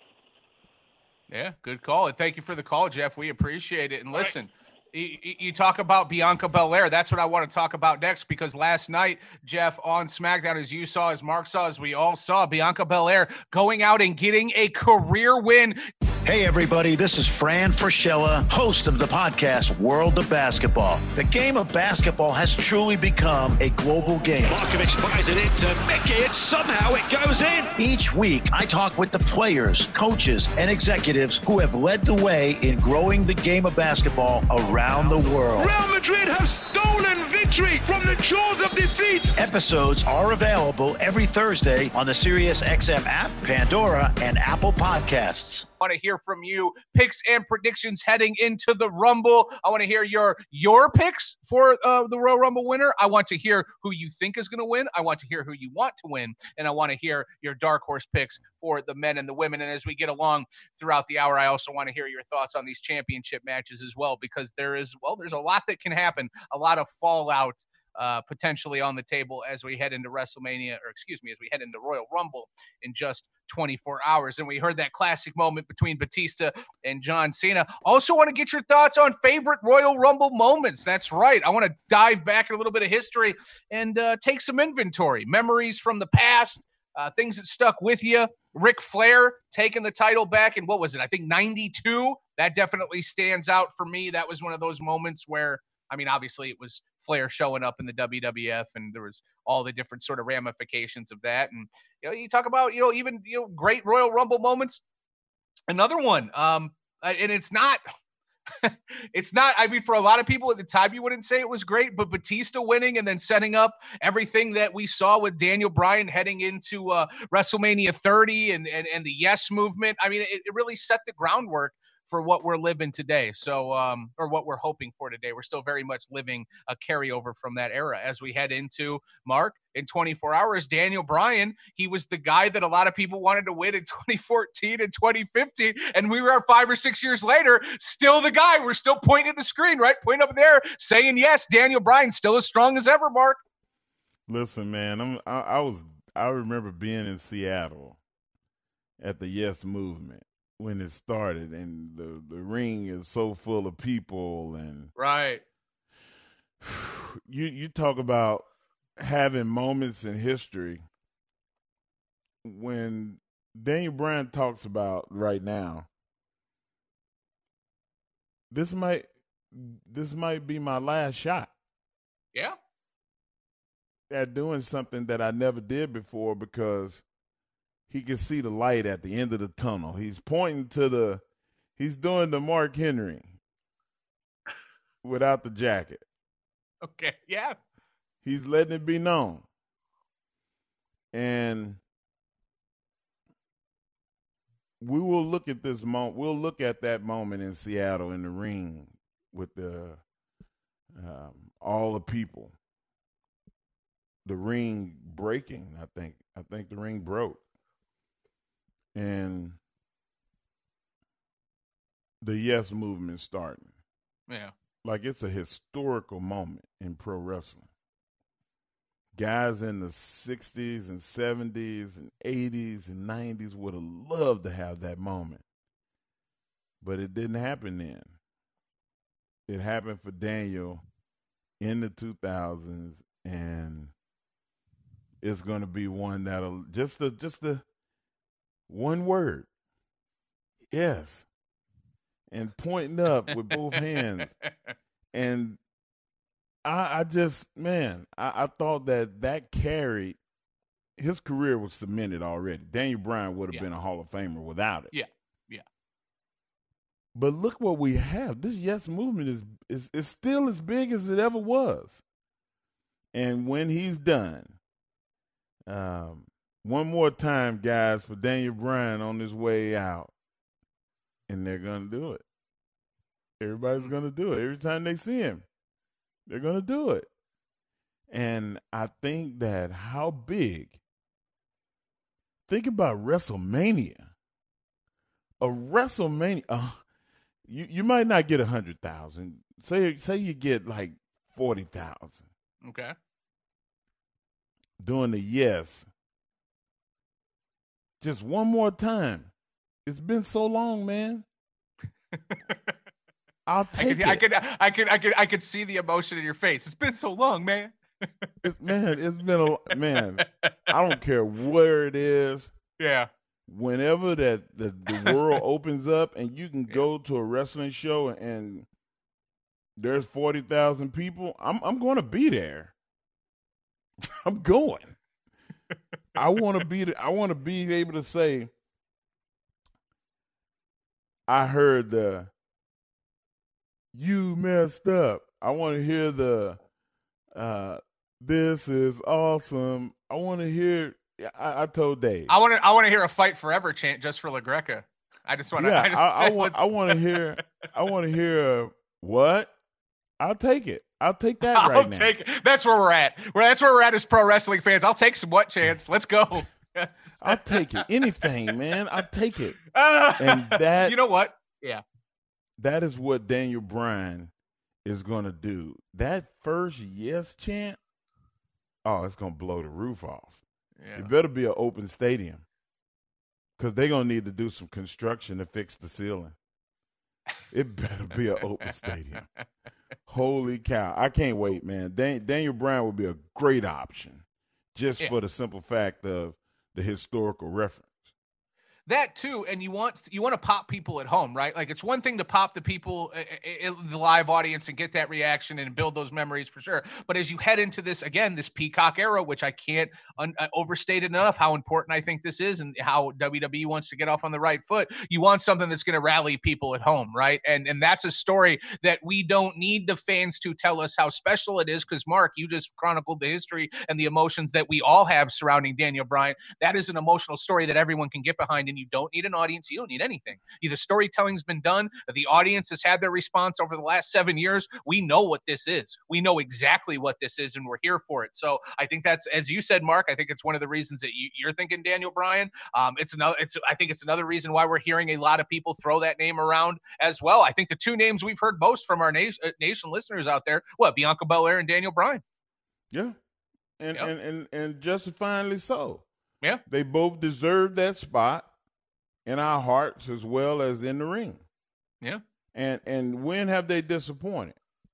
S3: Yeah, good call. And thank you for the call, Jeff. We appreciate it. And listen, you, you talk about Bianca Belair. That's what I want to talk about next because last night, Jeff, on SmackDown, as you saw, as Mark saw, as we all saw, Bianca Belair going out and getting a career win.
S10: Hey, everybody, this is Fran Fraschilla, host of the podcast World of Basketball. The game of basketball has truly become a global game.
S11: Markovic fires it into Mickey, and somehow it goes in.
S10: Each week, I talk with the players, coaches, and executives who have led the way in growing the game of basketball around the world.
S11: Real Madrid have stolen victory from the jaws of defeat.
S10: Episodes are available every Thursday on the SiriusXM app, Pandora, and Apple Podcasts.
S3: I want to hear from you, picks and predictions heading into the Rumble. I want to hear your your picks for uh, the Royal Rumble winner. I want to hear who you think is going to win. I want to hear who you want to win. And I want to hear your dark horse picks for the men and the women. And as we get along throughout the hour, I also want to hear your thoughts on these championship matches as well, because there is, well, there's a lot that can happen, a lot of fallout Uh, potentially on the table as we head into WrestleMania, or excuse me, as we head into Royal Rumble in just twenty-four hours. And we heard that classic moment between Batista and John Cena. Also want to get your thoughts on favorite Royal Rumble moments. That's right. I want to dive back in a little bit of history and uh, take some inventory, memories from the past, uh, things that stuck with you. Ric Flair taking the title back in, what was it? I think ninety-two. That definitely stands out for me. That was one of those moments where, I mean, obviously it was Flair showing up in the W W F, and there was all the different sort of ramifications of that. And, you know, you talk about, you know, even, you know, great Royal Rumble moments. Another one, um, and it's not, it's not, I mean, for a lot of people at the time, you wouldn't say it was great, but Batista winning and then setting up everything that we saw with Daniel Bryan heading into uh, WrestleMania thirty and, and, and the Yes movement. I mean, it, it really set the groundwork for what we're living today. So, um, or what we're hoping for today. We're still very much living a carryover from that era as we head into, Mark, in twenty-four hours, Daniel Bryan. He was the guy that a lot of people wanted to win in twenty fourteen and twenty fifteen. And we were five or six years later, still the guy. We're still pointing at the screen, right? Pointing up there saying, yes, Daniel Bryan still as strong as ever, Mark.
S4: Listen, man, I'm, I, I was, I remember being in Seattle at the Yes Movement when it started, and the, the ring is so full of people, and
S3: right.
S4: You you talk about having moments in history. When Daniel Bryan talks about right now, this might this might be my last shot.
S3: Yeah.
S4: At doing something that I never did before, because he can see the light at the end of the tunnel. He's pointing to the, he's doing the Mark Henry without the jacket.
S3: Okay, yeah.
S4: He's letting it be known. And we will look at this moment, we'll look at that moment in Seattle in the ring with the um, all the people. The ring breaking, I think. I think the ring broke. And the Yes Movement starting.
S3: Yeah.
S4: Like, it's a historical moment in pro wrestling. Guys in the sixties and seventies and eighties and nineties would have loved to have that moment. But it didn't happen then. It happened for Daniel in the two thousands, and it's going to be one that'll just the just the one word, yes, and pointing up with both hands. And I, I just, man, I, I thought that that carried, his career was cemented already. Daniel Bryan would have
S3: yeah.
S4: been a Hall of Famer without it.
S3: Yeah, yeah.
S4: But look what we have. This Yes Movement is, is, is still as big as it ever was. And when he's done, um, one more time, guys, for Daniel Bryan on his way out. And they're going to do it. Everybody's going to do it. Every time they see him, they're going to do it. And I think that how big, think about WrestleMania. A WrestleMania, uh, you, you might not get one hundred thousand. Say, say you get like forty thousand.
S3: Okay.
S4: Doing the Yes. Just one more time. It's been so long, man. I'll take
S3: I could,
S4: it.
S3: I could, I could, I could, I could see the emotion in your face. It's been so long, man.
S4: It's, man, it's been a man. I don't care where it is.
S3: Yeah.
S4: Whenever that the, the world opens up and you can go to a wrestling show and there's forty thousand people, I'm I'm going to be there. I'm going. I want to be. I want to be able to say, I heard the, you messed up. I want to hear the, uh, this is awesome. I want to hear, I, I told Dave.
S3: I want to I want to hear a Fight Forever chant just for LaGreca. I just want to.
S4: Yeah,
S3: I, just,
S4: I, I want. I want to hear. I want to hear uh, what? I'll take it. I'll take that
S3: I'll
S4: right now.
S3: take it. That's where we're at. Where that's where we're at as pro wrestling fans. I'll take some what chance. Let's go.
S4: I'll take it. Anything, man. I'll take it.
S3: Uh,
S4: and that,
S3: you know what? Yeah.
S4: That is what Daniel Bryan is going to do. That first yes chant, oh, it's going to blow the roof off.
S3: Yeah.
S4: It better be an open stadium because they're going to need to do some construction to fix the ceiling. It better be an open stadium. Holy cow. I can't wait, man. Dan- Daniel Bryan would be a great option just yeah. for the simple fact of the historical reference.
S3: That too, and you want you want to pop people at home, right? Like it's one thing to pop the people, uh, the live audience, and get that reaction and build those memories for sure. But as you head into this again, this Peacock era, which I can't un- uh, overstate enough, how important I think this is, and how W W E wants to get off on the right foot. You want something that's going to rally people at home, right? And and that's a story that we don't need the fans to tell us how special it is, because Mark, you just chronicled the history and the emotions that we all have surrounding Daniel Bryan. That is an emotional story that everyone can get behind. And when you don't need an audience, you don't need anything. The storytelling's been done. The audience has had their response over the last seven years. We know what this is. We know exactly what this is, and we're here for it. So I think that's, as you said, Mark, I think it's one of the reasons that you, you're thinking Daniel Bryan. Um, it's another. It's I think it's another reason why we're hearing a lot of people throw that name around as well. I think the two names we've heard most from our nation, nation listeners out there, what, Bianca Belair and Daniel Bryan.
S4: Yeah, and,
S3: yep.
S4: and and and justifiably so.
S3: Yeah,
S4: they both deserve that spot in our hearts as well as in the ring.
S3: Yeah,
S4: and and when have they disappointed?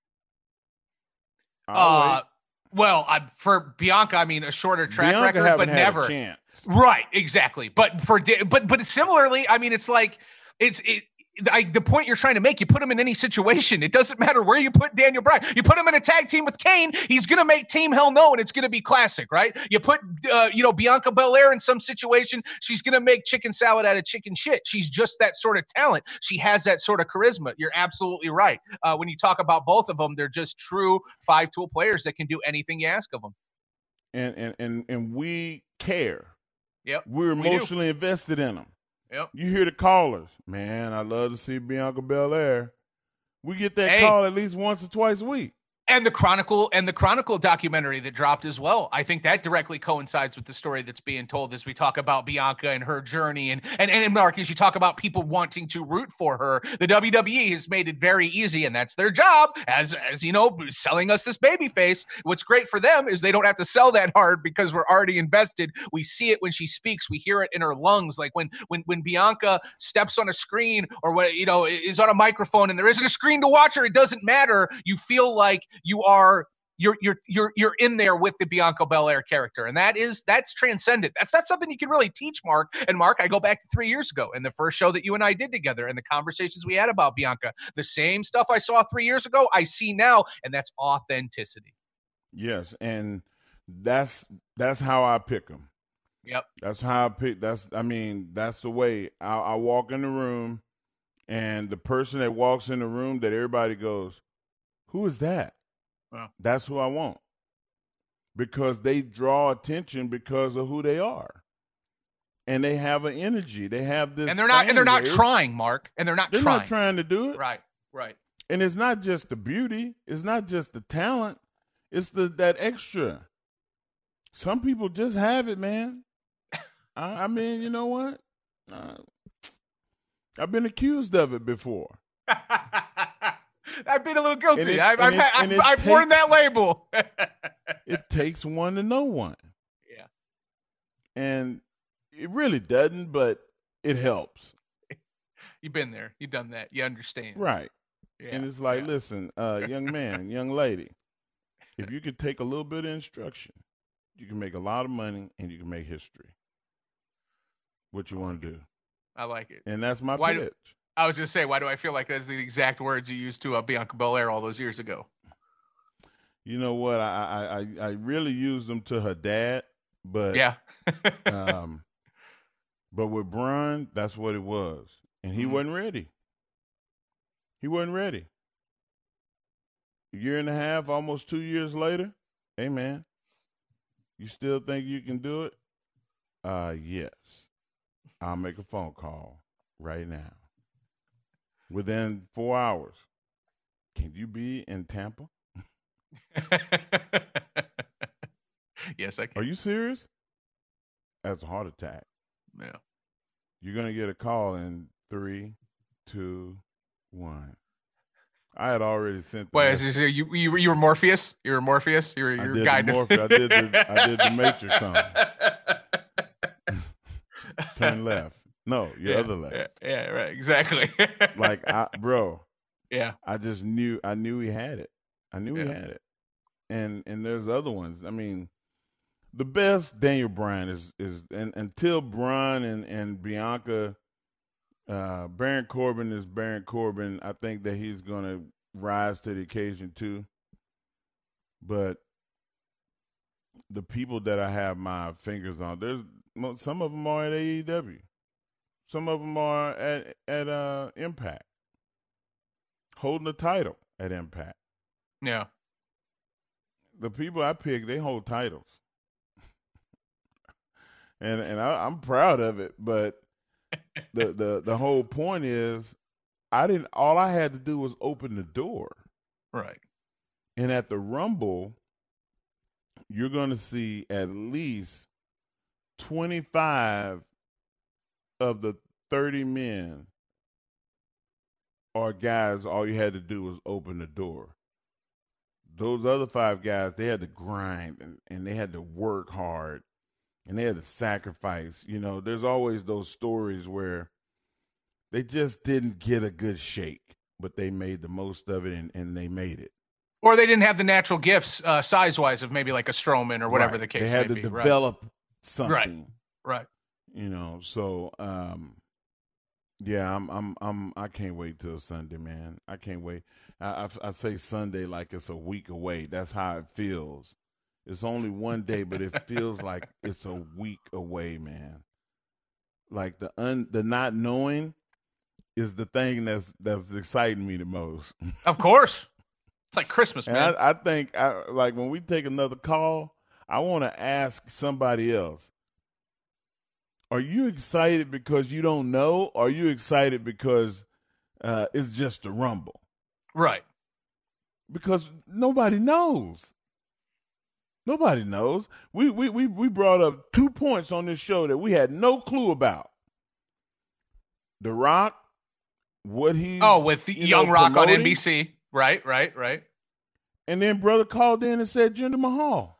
S3: Uh, well, I, for Bianca, I mean a shorter track
S4: Bianca
S3: record, but
S4: had
S3: never.
S4: A chance.
S3: Right, exactly. But for but but similarly, I mean, it's like it's it. I, the point you're trying to make, you put him in any situation. It doesn't matter where you put Daniel Bryan. You put him in a tag team with Kane, he's going to make Team Hell No, and it's going to be classic, right? You put, uh, you know, Bianca Belair in some situation, she's going to make chicken salad out of chicken shit. She's just that sort of talent. She has that sort of charisma. You're absolutely right. Uh, when you talk about both of them, they're just true five-tool players that can do anything you ask of them.
S4: And and and and we care.
S3: Yep,
S4: we're emotionally
S3: we
S4: invested in them.
S3: Yep.
S4: You hear the callers, man, I'd love to see Bianca Belair. We get that
S3: hey.
S4: call at least once or twice a week.
S3: And the Chronicle and the Chronicle documentary that dropped as well. I think that directly coincides with the story that's being told as we talk about Bianca and her journey. And and, and Mark, as you talk about people wanting to root for her, the W W E has made it very easy, and that's their job as, as you know, selling us this baby face. What's great for them is they don't have to sell that hard because we're already invested. We see it when she speaks. We hear it in her lungs. Like when when when Bianca steps on a screen or what, you know, is on a microphone and there isn't a screen to watch her, it doesn't matter. You feel like you are you're you're you're you're in there with the Bianca Belair character, and that is that's transcendent. That's not something you can really teach, Mark. And Mark, I go back to three years ago and the first show that you and I did together, and the conversations we had about Bianca. The same stuff I saw three years ago, I see now, and that's authenticity.
S4: Yes, and that's that's how I pick them.
S3: Yep,
S4: that's how I pick. That's I mean that's the way I, I walk in the room, and the person that walks in the room that everybody goes, who is that?
S3: Wow.
S4: That's who I want, because they draw attention because of who they are, and they have an energy. They have this,
S3: and they're not, and they're not
S4: there.
S3: trying, Mark, and they're not.
S4: They're
S3: trying.
S4: not trying to do it.
S3: Right, right.
S4: And it's not just the beauty. It's not just the talent. It's the that extra. Some people just have it, man. I, I mean, you know what? Uh, I've been accused of it before.
S3: I've been a little guilty.
S4: It,
S3: I've, I've,
S4: it,
S3: I've, I've takes, worn that label.
S4: It takes one to know one.
S3: Yeah.
S4: And it really doesn't, but it helps.
S3: You've been there. You've done that. You understand.
S4: Right.
S3: Yeah.
S4: And it's like,
S3: yeah.
S4: listen, uh, young man, young lady, if you could take a little bit of instruction, you can make a lot of money and you can make history. What you want to do.
S3: I like it.
S4: And that's my
S3: why
S4: pitch.
S3: Do, I was just saying, why do I feel like that's the exact words you used to uh, Bianca Belair all those years ago?
S4: You know what? I I, I really used them to her dad, but
S3: yeah.
S4: um, but with Braun, that's what it was, and he mm-hmm. wasn't ready. He wasn't ready. A year and a half, almost two years later, hey man, you still think you can do it? Uh, yes. I'll make a phone call right now. Within four hours, can you be in Tampa?
S3: Yes, I can.
S4: Are you serious? That's a heart attack.
S3: Yeah.
S4: You're going to get a call in three, two, one. I had already sent the
S3: Wait, so you, you, you were Morpheus? You were Morpheus? You were your guy.
S4: Morpheus. I did the I did the Matrix song. Turn left. No, your
S3: yeah,
S4: other left.
S3: Yeah, yeah, right, exactly.
S4: Like, I, bro.
S3: Yeah.
S4: I just knew, I knew he had it. I knew
S3: yeah.
S4: he had it. And and there's other ones. I mean, the best Daniel Bryan is, is and until Braun and, and Bianca, uh, Baron Corbin is Baron Corbin, I think that he's going to rise to the occasion too. But the people that I have my fingers on, there's some of them are at A E W. Some of them are at at uh, Impact, holding the title at Impact.
S3: Yeah.
S4: The people I pick, they hold titles, and and I, I'm proud of it. But the, the the whole point is, I didn't. All I had to do was open the door.
S3: Right.
S4: And at the Rumble, you're going to see at least twenty-five of the thirty men are guys. All you had to do was open the door. Those other five guys, they had to grind and, and they had to work hard and they had to sacrifice. You know, there's always those stories where they just didn't get a good shake, but they made the most of it and, and they made it.
S3: Or they didn't have the natural gifts uh, size-wise of maybe like a Strowman or whatever
S4: right.
S3: the case may be.
S4: They had to
S3: be.
S4: develop
S3: right.
S4: something.
S3: Right. Right.
S4: You know, so um, yeah, I'm, I'm, I'm, I can't wait till Sunday, man. I can't wait. I, I, I say Sunday like it's a week away. That's how it feels. It's only one day, but it feels like it's a week away, man. Like the un, the not knowing is the thing that's that's exciting me the most.
S3: Of course, it's like Christmas,
S4: and
S3: man.
S4: I, I think, I, like when we take another call, I want to ask somebody else. Are you excited because you don't know? Or are you excited because uh, it's just a Rumble?
S3: Right.
S4: Because nobody knows. Nobody knows. We, we we we brought up two points on this show that we had no clue about. The Rock, what he's
S3: oh with
S4: you
S3: Young
S4: know,
S3: Rock
S4: promoting.
S3: on N B C. Right, right, right.
S4: And then brother called in and said Jinder Mahal.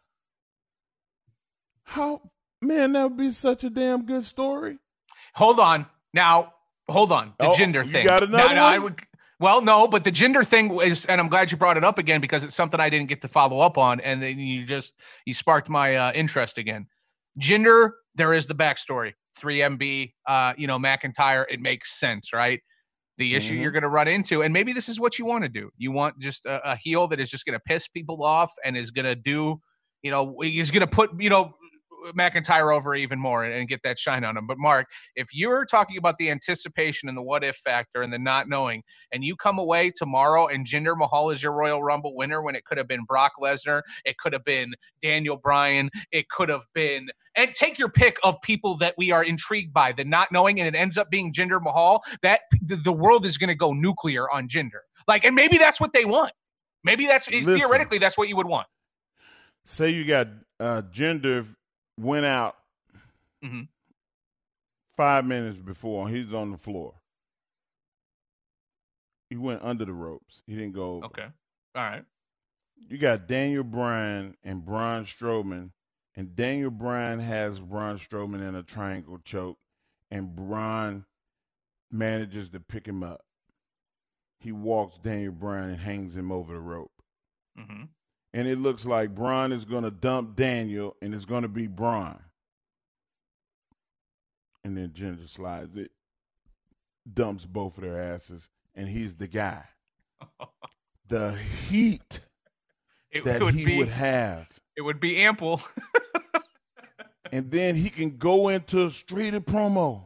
S4: How, man, that would be such a damn good story.
S3: Hold on. Now, hold on. The
S4: oh,
S3: Jinder
S4: you
S3: thing.
S4: got another
S3: now, now,
S4: one?
S3: I would, well, no, but the Jinder thing is, and I'm glad you brought it up again because it's something I didn't get to follow up on, and then you just, you sparked my uh, interest again. Jinder, there is the backstory. three M B, uh, you know, McIntyre, it makes sense, right? The issue
S4: Mm-hmm.
S3: you're going to run into, and maybe this is what you want to do. You want just a, a heel that is just going to piss people off and is going to do, you know, he's going to put, you know, McIntyre over even more and, and get that shine on him. But Mark, if you're talking about the anticipation and the what if factor and the not knowing, and you come away tomorrow and Jinder Mahal is your Royal Rumble winner when it could have been Brock Lesnar, it could have been Daniel Bryan, it could have been, and take your pick of people that we are intrigued by, the not knowing, and it ends up being Jinder Mahal, that the, the world is going to go nuclear on Jinder. Like, and maybe that's what they want. Maybe that's
S4: Listen,
S3: theoretically that's what you would want.
S4: Say you got uh, Jinder went out
S3: mm-hmm.
S4: five minutes before he's on the floor. He went under the ropes. He didn't go over.
S3: Okay. All right.
S4: You got Daniel Bryan and Braun Strowman, and Daniel Bryan has Braun Strowman in a triangle choke, and Braun manages to pick him up. He walks Daniel Bryan and hangs him over the rope.
S3: Mm-hmm.
S4: And it looks like Braun is going to dump Daniel, and it's going to be Braun. And then Jinder slides it, dumps both of their asses, and he's the guy. The heat
S3: it
S4: that
S3: would
S4: he
S3: be,
S4: would have.
S3: It would be ample.
S4: And then he can go into a straight promo.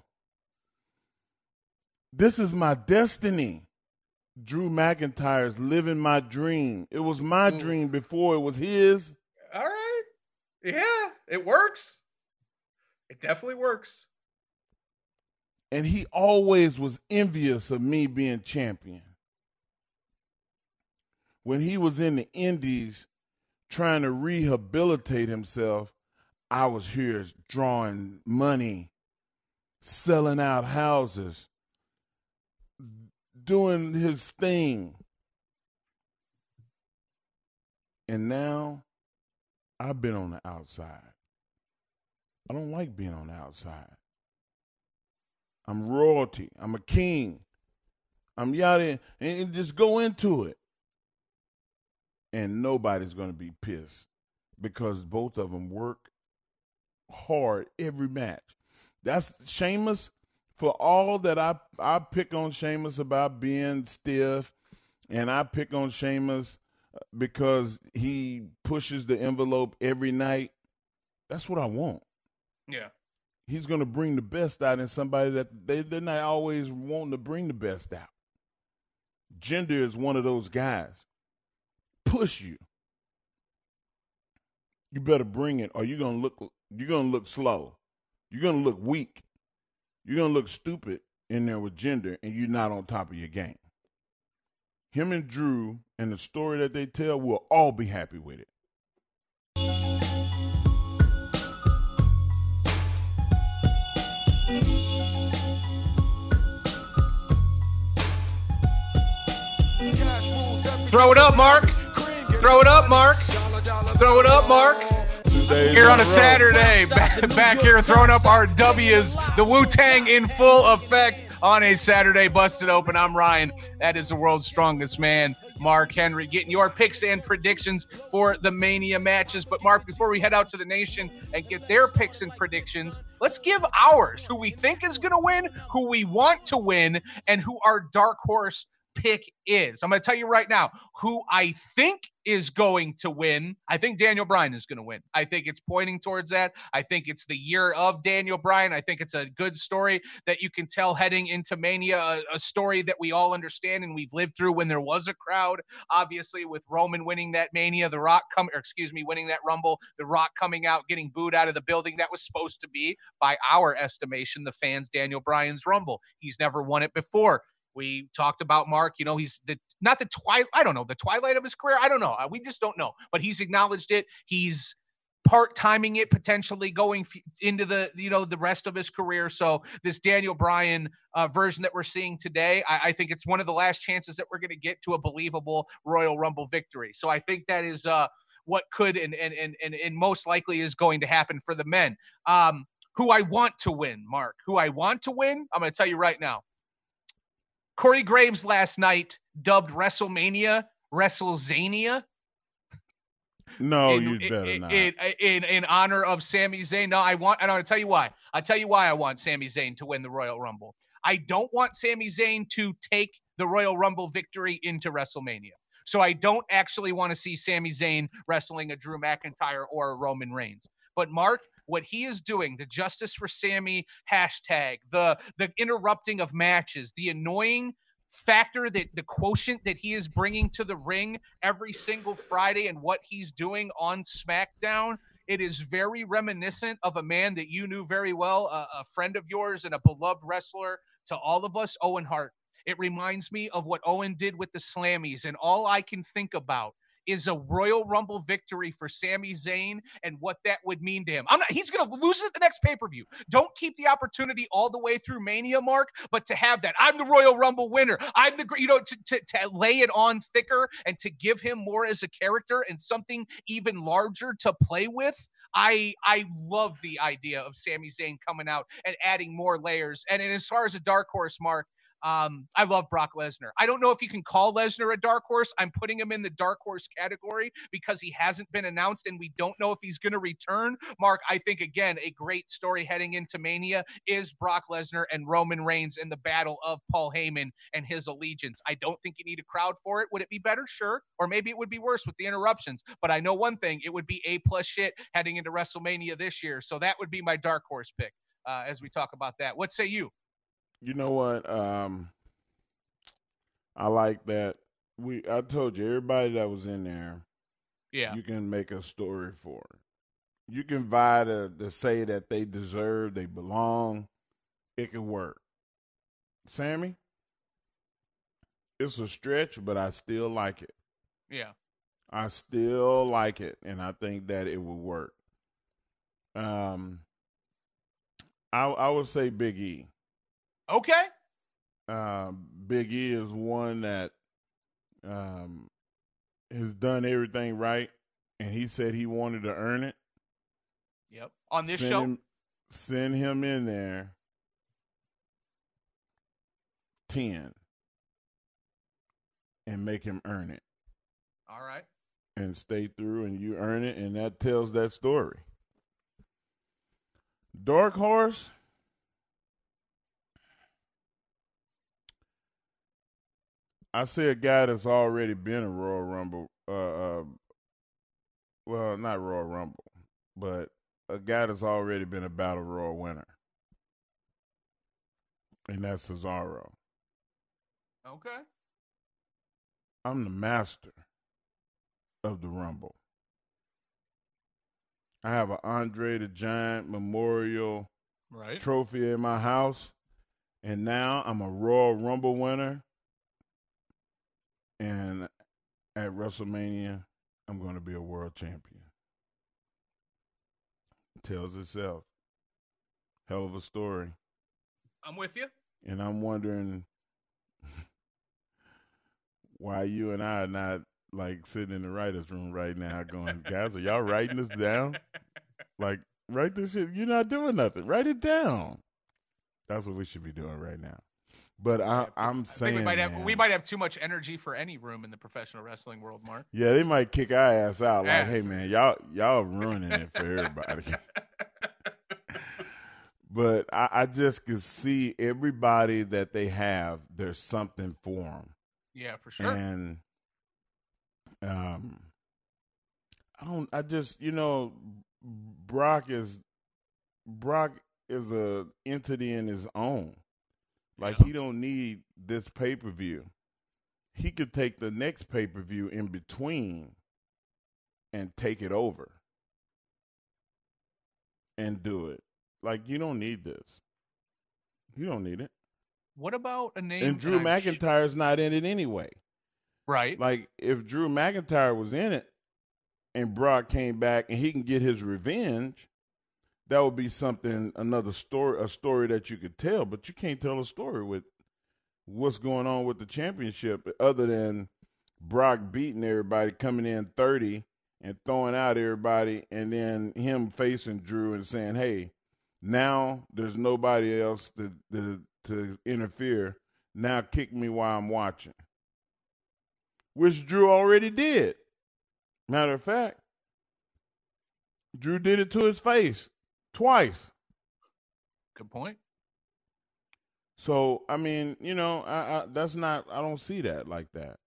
S4: This is my destiny. Drew McIntyre's living my dream. It was my
S3: Ooh.
S4: dream before it was his.
S3: All right. Yeah, it works. It definitely works.
S4: And he always was envious of me being champion. When he was in the Indies trying to rehabilitate himself, I was here drawing money, selling out houses, doing his thing. And now I've been on the outside. I don't like being on the outside. I'm royalty. I'm a king. I'm yada, and, and just go into it. And nobody's going to be pissed because both of them work hard every match. That's Sheamus. For all that I I pick on Sheamus about being stiff, and I pick on Sheamus because he pushes the envelope every night, that's what I want.
S3: Yeah.
S4: He's going to bring the best out in somebody that they, they're not always wanting to bring the best out. Jinder is one of those guys. Push you. You better bring it or you're going to look you're going to look slow. You're going to look weak. you're going to look stupid in there with Jinder and you're not on top of your game. Him and Drew and the story that they tell, we'll all be happy with it.
S3: Throw it up, Mark. Throw it up, Mark. Throw it up, Mark. Here on a Saturday, back, back here throwing up our W's. The Wu-Tang in full effect on a Saturday. Busted Open. I'm Ryan. That is the world's strongest man, Mark Henry, getting your picks and predictions for the Mania matches. But, Mark, before we head out to the nation and get their picks and predictions, let's give ours, who we think is going to win, who we want to win, and who our dark horse pick is. I'm going to tell you right now who I think is going to win. I think Daniel Bryan is going to win. I think it's pointing towards that. I think it's the year of Daniel Bryan. I think it's a good story that you can tell heading into Mania, a, a story that we all understand and we've lived through when there was a crowd. Obviously, with Roman winning that Mania, The Rock come, or excuse me, winning that Rumble, The Rock coming out, getting booed out of the building. That was supposed to be, by our estimation, the fans' Daniel Bryan's Rumble. He's never won it before. We talked about Mark, you know, he's the not the twilight, I don't know, the twilight of his career. I don't know. We just don't know. But he's acknowledged it. He's part-timing it, potentially going f- into the, you know, the rest of his career. So this Daniel Bryan uh, version that we're seeing today, I, I think it's one of the last chances that we're going to get to a believable Royal Rumble victory. So I think that is uh, what could and, and, and, and, and most likely is going to happen for the men. Um, who I want to win, Mark, who I want to win, I'm going to tell you right now. Corey Graves last night dubbed WrestleMania WrestleZania.
S4: No,
S3: in,
S4: you better
S3: in,
S4: not.
S3: In, in, in honor of Sami Zayn. No, I want, and I'll tell you why. I'll tell you why I want Sami Zayn to win the Royal Rumble. I don't want Sami Zayn to take the Royal Rumble victory into WrestleMania. So I don't actually want to see Sami Zayn wrestling a Drew McIntyre or a Roman Reigns. But Mark, what he is doing, the Justice for Sammy hashtag, the the interrupting of matches, the annoying factor, that the quotient that he is bringing to the ring every single Friday and what he's doing on SmackDown, it is very reminiscent of a man that you knew very well, a, a friend of yours and a beloved wrestler to all of us, Owen Hart. It reminds me of what Owen did with the Slammies, and all I can think about is a Royal Rumble victory for Sami Zayn and what that would mean to him. I'm not, he's going to lose it at the next pay-per-view. Don't keep the opportunity all the way through Mania, Mark, but to have that, I'm the Royal Rumble winner. I'm the, you know, to, to, to lay it on thicker and to give him more as a character and something even larger to play with. I I love the idea of Sami Zayn coming out and adding more layers. And, and as far as a dark horse, Mark, Um, I love Brock Lesnar. I don't know if you can call Lesnar a dark horse. I'm putting him in the dark horse category because he hasn't been announced and we don't know if he's going to return. Mark, I think, again, a great story heading into Mania is Brock Lesnar and Roman Reigns in the battle of Paul Heyman and his allegiance. I don't think you need a crowd for it. Would it be better? Sure. Or maybe it would be worse with the interruptions. But I know one thing, it would be A plus shit heading into WrestleMania this year. So that would be my dark horse pick uh, as we talk about that. What say you?
S4: You know what? Um, I like that. We I told you, everybody that was in there,
S3: yeah,
S4: you can make a story for it. You can vie to, to say that they deserve, they belong. It can work. Sammy, it's a stretch, but I still like it.
S3: Yeah.
S4: I still like it, and I think that it will work. Um, I I would say Big E.
S3: Okay.
S4: Um, Big E is one that um, has done everything right, and he said he wanted to earn it.
S3: Yep. On this
S4: send
S3: show?
S4: Him, send him in there ten and make him earn it.
S3: All right.
S4: And stay through, and you earn it, and that tells that story. Dark Horse, I see a guy that's already been a Royal Rumble, uh, uh, well, not Royal Rumble, but a guy that's already been a Battle Royal winner, and that's Cesaro.
S3: Okay.
S4: I'm the master of the Rumble. I have an Andre the Giant memorial
S3: right.
S4: trophy in my house. And now I'm a Royal Rumble winner. And at WrestleMania, I'm going to be a world champion. It tells itself. Hell of a story.
S3: I'm with you.
S4: And I'm wondering why you and I are not, like, sitting in the writer's room right now going, guys, are y'all writing this down? Like, write this shit. You're not doing nothing. Write it down. That's what we should be doing right now. But I, I'm saying,
S3: I think we might have
S4: man,
S3: we might have too much energy for any room in the professional wrestling world, Mark.
S4: yeah, they might kick our ass out. Like,
S3: Yeah.
S4: hey, man, y'all y'all ruining it for everybody. But I, I just can see everybody that they have, there's something for them.
S3: Yeah, for sure.
S4: And um, I don't. I just, you know, Brock is Brock is a entity in his own. Like, he don't need this pay-per-view. He could take the next pay-per-view in between and take it over and do it. Like, you don't need this. You don't need it.
S3: What about a name?
S4: And Drew
S3: that I'm-
S4: McIntyre's not in it anyway.
S3: Right.
S4: Like, if Drew McIntyre was in it and Brock came back and he can get his revenge, that would be something, another story, a story that you could tell. But you can't tell a story with what's going on with the championship other than Brock beating everybody, coming in thirty and throwing out everybody, and then him facing Drew and saying, hey, now there's nobody else to, to, to interfere. Now kick me while I'm watching. Which Drew already did. Matter of fact, Drew did it to his face twice.
S3: Good point.
S4: So, I mean, you know, I, I, that's not, I don't see that like that.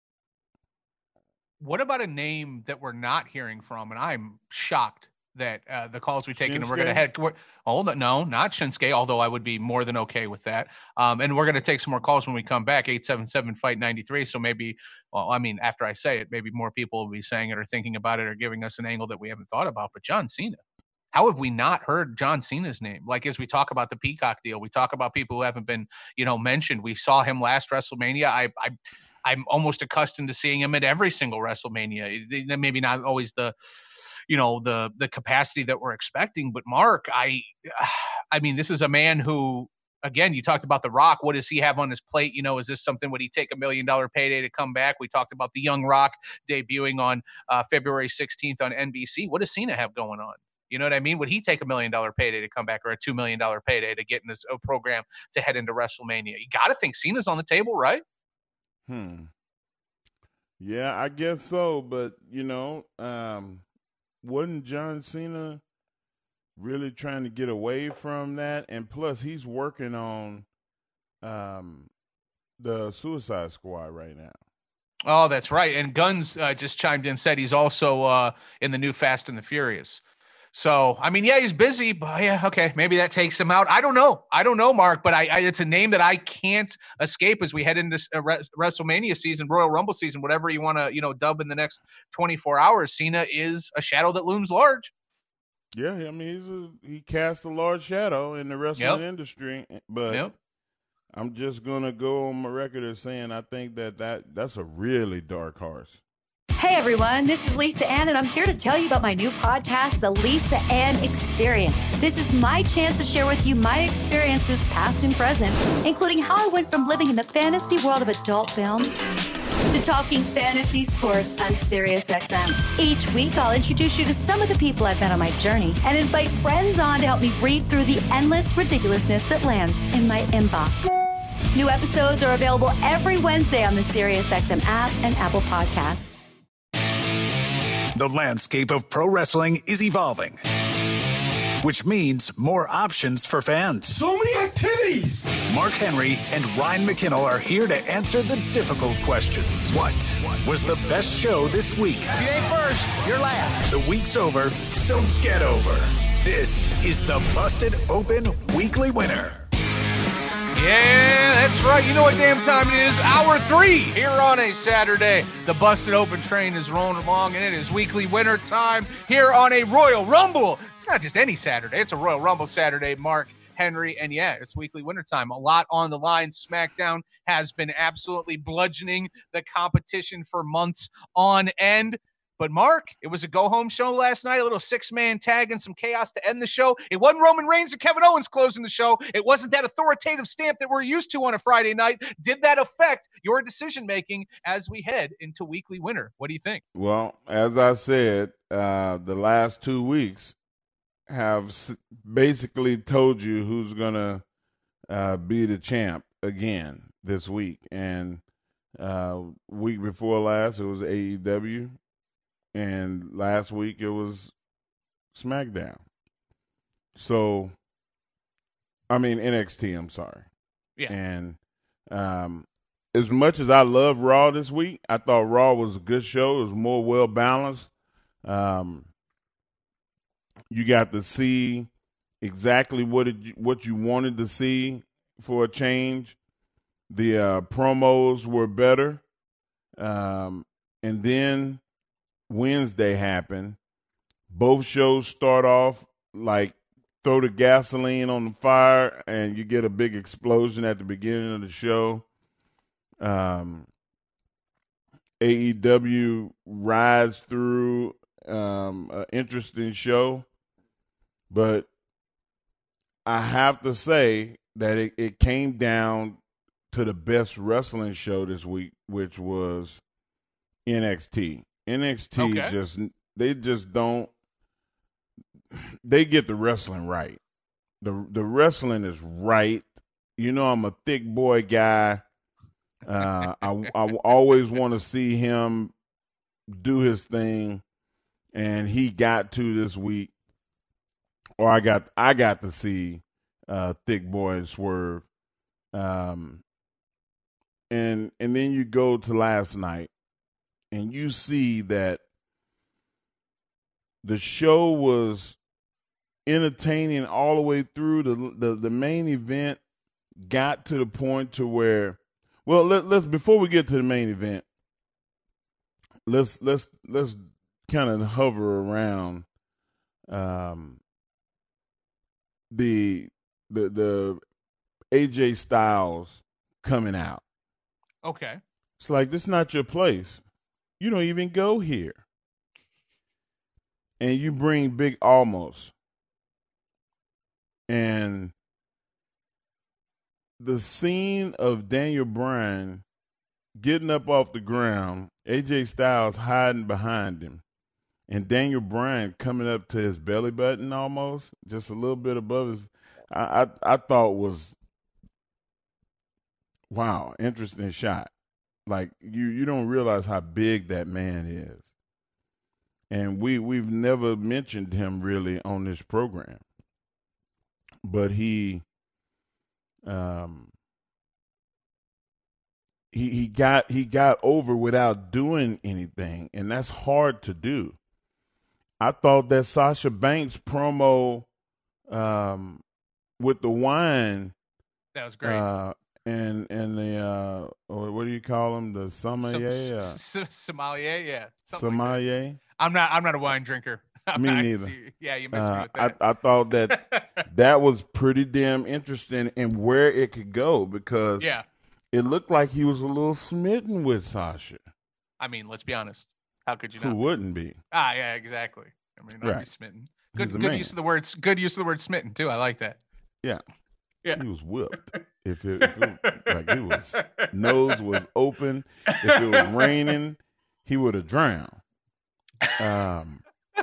S3: What about a name that we're not hearing from? And I'm shocked that uh, the calls we've taken, and we're going to head. We're, oh, no, not Shinsuke, although I would be more than okay with that. Um, and we're going to take some more calls when we come back, eight seven seven, fight ninety-three. So maybe, well, I mean, after I say it, maybe more people will be saying it or thinking about it or giving us an angle that we haven't thought about. But John Cena. How have we not heard John Cena's name? Like, as we talk about the Peacock deal, we talk about people who haven't been, you know, mentioned. We saw him last WrestleMania. I, I, I'm almost accustomed to seeing him at every single WrestleMania. Maybe not always the, you know, the the capacity that we're expecting. But Mark, I, I mean, this is a man who, again, you talked about The Rock. What does he have on his plate? You know, is this something, would he take a million dollar payday to come back? We talked about the Young Rock debuting on uh, February sixteenth on N B C. What does Cena have going on? You know what I mean? Would he take a million dollar payday to come back, or a two million dollar payday to get in this uh, program to head into WrestleMania? You got to think Cena's on the table, right?
S4: Hmm. Yeah, I guess so. But, you know, um, wasn't John Cena really trying to get away from that? And plus, he's working on um, the Suicide Squad right now.
S3: Oh, that's right. And Guns uh, just chimed in, said he's also uh, in the new Fast and the Furious. So, I mean, yeah, he's busy, but yeah, okay, maybe that takes him out. I don't know. I don't know, Mark, but I, I it's a name that I can't escape as we head into uh, WrestleMania season, Royal Rumble season, whatever you want to, you know, dub in the next twenty-four hours. Cena is a shadow that looms large.
S4: Yeah, I mean, he's a, he casts a large shadow in the wrestling
S3: Yep.
S4: industry, but
S3: Yep.
S4: I'm just going to go on my record as saying I think that, that that's a really dark horse.
S12: Hey everyone, this is Lisa Ann, and I'm here to tell you about my new podcast, The Lisa Ann Experience. This is my chance to share with you my experiences, past and present, including how I went from living in the fantasy world of adult films to talking fantasy sports on Sirius X M. Each week, I'll introduce you to some of the people I've met on my journey and invite friends on to help me read through the endless ridiculousness that lands in my inbox. New episodes are available every Wednesday on the Sirius X M app and Apple Podcasts.
S13: The landscape of pro wrestling is evolving, which means more options for fans.
S11: So many activities!
S13: Mark Henry and Ryan McKinnell are here to answer the difficult questions. What was the best show this week?
S11: If you ain't first, you're last.
S13: The week's over, so get over. This is the Busted Open Weekly Winner.
S3: Yeah, that's right. You know what damn time it is. Hour three here on a Saturday. The Busted Open train is rolling along, and it is weekly winter time here on a Royal Rumble. It's not just any Saturday. It's a Royal Rumble Saturday, Mark. Henry. And yeah, it's weekly wintertime. A lot on the line. SmackDown has been absolutely bludgeoning the competition for months on end. But, Mark, it was a go-home show last night, a little six-man tag and some chaos to end the show. It wasn't Roman Reigns and Kevin Owens closing the show. It wasn't that authoritative stamp that we're used to on a Friday night. Did that affect your decision-making as we head into weekly winter? What do you think?
S4: Well, as I said, uh, the last two weeks have basically told you who's going to uh, be the champ again this week. And uh, week before last, it was A E W. And last week it was SmackDown. So, I mean, N X T, I'm sorry.
S3: Yeah.
S4: And um, as much as I love Raw this week, I thought Raw was a good show. It was more well-balanced. Um, you got to see exactly what did you, what you wanted to see for a change. The uh, promos were better. Um, and then Wednesday happened. Both shows start off like throw the gasoline on the fire and you get a big explosion at the beginning of the show. Um, A E W rides through um, an interesting show, but I have to say that it, it came down to the best wrestling show this week, which was N X T. N X T okay. just they just don't they get the wrestling right. The the wrestling is right. You know, I'm a thick boy guy. Uh, I I always want to see him do his thing, and he got to this week. Or I got I got to see uh, thick boy Swerve. Um, and and then you go to last night. And you see that the show was entertaining all the way through. The the, the main event got to the point to where, well, let, let's before we get to the main event, let's let's let's kind of hover around um, the the the A J Styles coming out.
S3: Okay,
S4: it's like this is not your place. You don't even go here. And you bring Big Almost. And the scene of Daniel Bryan getting up off the ground, A J Styles hiding behind him, and Daniel Bryan coming up to his belly button almost, just a little bit above his, I, I, I thought was, wow, interesting shot. Like, you, you don't realize how big that man is. And we, we've never mentioned him really on this program. But he um, he he got he got over without doing anything, and that's hard to do. I thought that Sasha Banks promo um, with the wine
S3: that was great.
S4: Uh, And and the uh, what do you call them? The sommelier,
S3: Some,
S4: uh,
S3: s- s- sommelier, yeah.
S4: sommelier.
S3: Like I'm not. I'm not a wine drinker. I'm
S4: Me
S3: not,
S4: neither.
S3: Yeah, you missed me
S4: Uh,
S3: with that.
S4: I I thought that that was pretty damn interesting and where it could go because
S3: Yeah.
S4: it looked like he was a little smitten with Sasha.
S3: I mean, let's be honest. How could you
S4: Who
S3: not?
S4: wouldn't be?
S3: Ah, yeah, exactly. I mean, I'd be
S4: Right.
S3: smitten. Good,
S4: He's a
S3: good
S4: man.
S3: use of the word. Good use of the word smitten too. I like that.
S4: Yeah.
S3: Yeah.
S4: He was whipped. If it, if it like it was nose was open, if it was raining, he would have drowned. Um,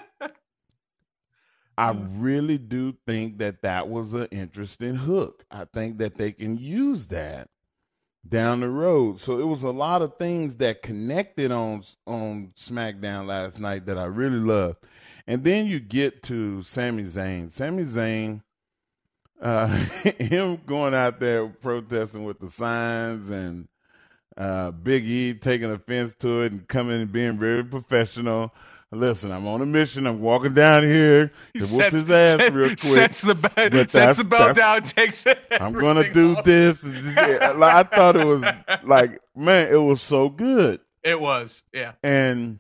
S4: I really do think that that was an interesting hook. I think that they can use that down the road. So it was a lot of things that connected on on SmackDown last night that I really loved. And then you get to Sami Zayn. Sami Zayn, uh, him going out there protesting with the signs and uh, Big E taking offense to it and coming and being very professional. Listen, I'm on a mission. I'm walking down here to whoop
S3: Sets-
S4: his ass
S3: set-
S4: real quick.
S3: Sets the, be-
S4: But
S3: sets
S4: that's-
S3: the belt
S4: that's-
S3: down, takes it.
S4: I'm gonna do this. And just- yeah, like, I thought it was like, man, it was so good.
S3: It was, yeah.
S4: And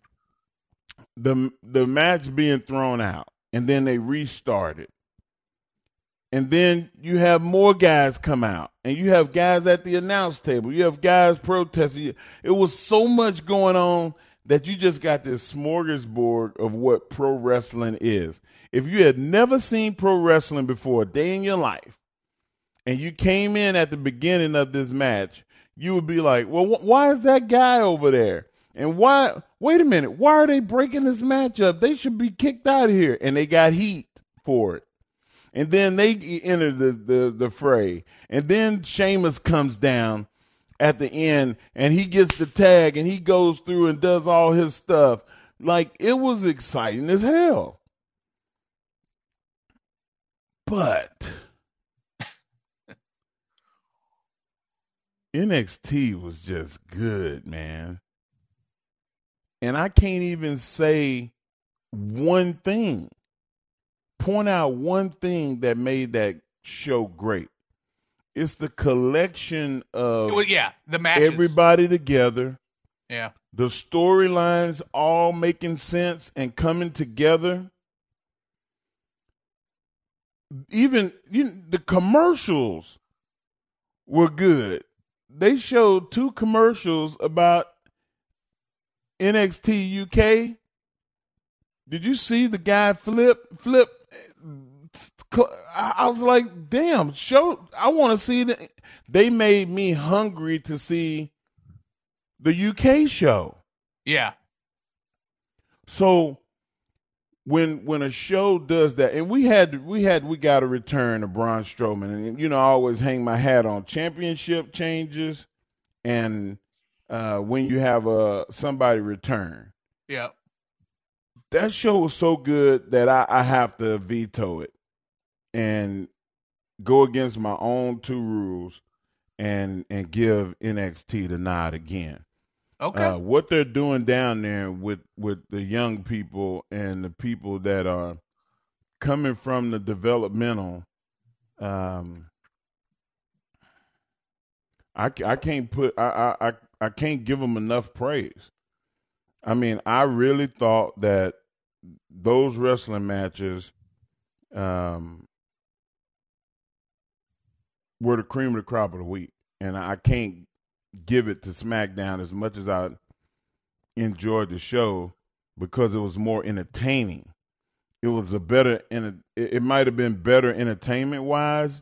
S4: the the match being thrown out, and then they restarted, And then you have more guys come out, and you have guys at the announce table. You have guys protesting. It was so much going on that you just got this smorgasbord of what pro wrestling is. If you had never seen pro wrestling before a day in your life, and you came in at the beginning of this match, you would be like, well, wh- why is that guy over there? And why, wait a minute, why are they breaking this match up? They should be kicked out of here. And they got heat for it. And then they enter the, the, the fray. And then Sheamus comes down at the end, and he gets the tag, and he goes through and does all his stuff. Like, it was exciting as hell. But N X T was just good, man. And I can't even say one thing, point out one thing that made that show great. It's the collection of
S3: well, yeah, the matches.
S4: Everybody together.
S3: Yeah.
S4: The storylines all making sense and coming together. Even you, the commercials were good. They showed two commercials about N X T U K. Did you see the guy flip, flip? I was like, damn, show, I want to see the, they made me hungry to see the U K show.
S3: Yeah.
S4: So when when a show does that, and we had we had we got to return to Braun Strowman, and you know I always hang my hat on championship changes, and uh, when you have a somebody return.
S3: Yeah.
S4: That show was so good that I, I have to veto it and go against my own two rules and and give N X T the nod again.
S3: Okay.
S4: Uh, what they're doing down there with, with the young people and the people that are coming from the developmental, um, I, I can't put I, I I can't give them enough praise. I mean, I really thought that those wrestling matches um, were the cream of the crop of the week, and I can't give it to SmackDown as much as I enjoyed the show because it was more entertaining. It was a better, it, it might have been better entertainment wise,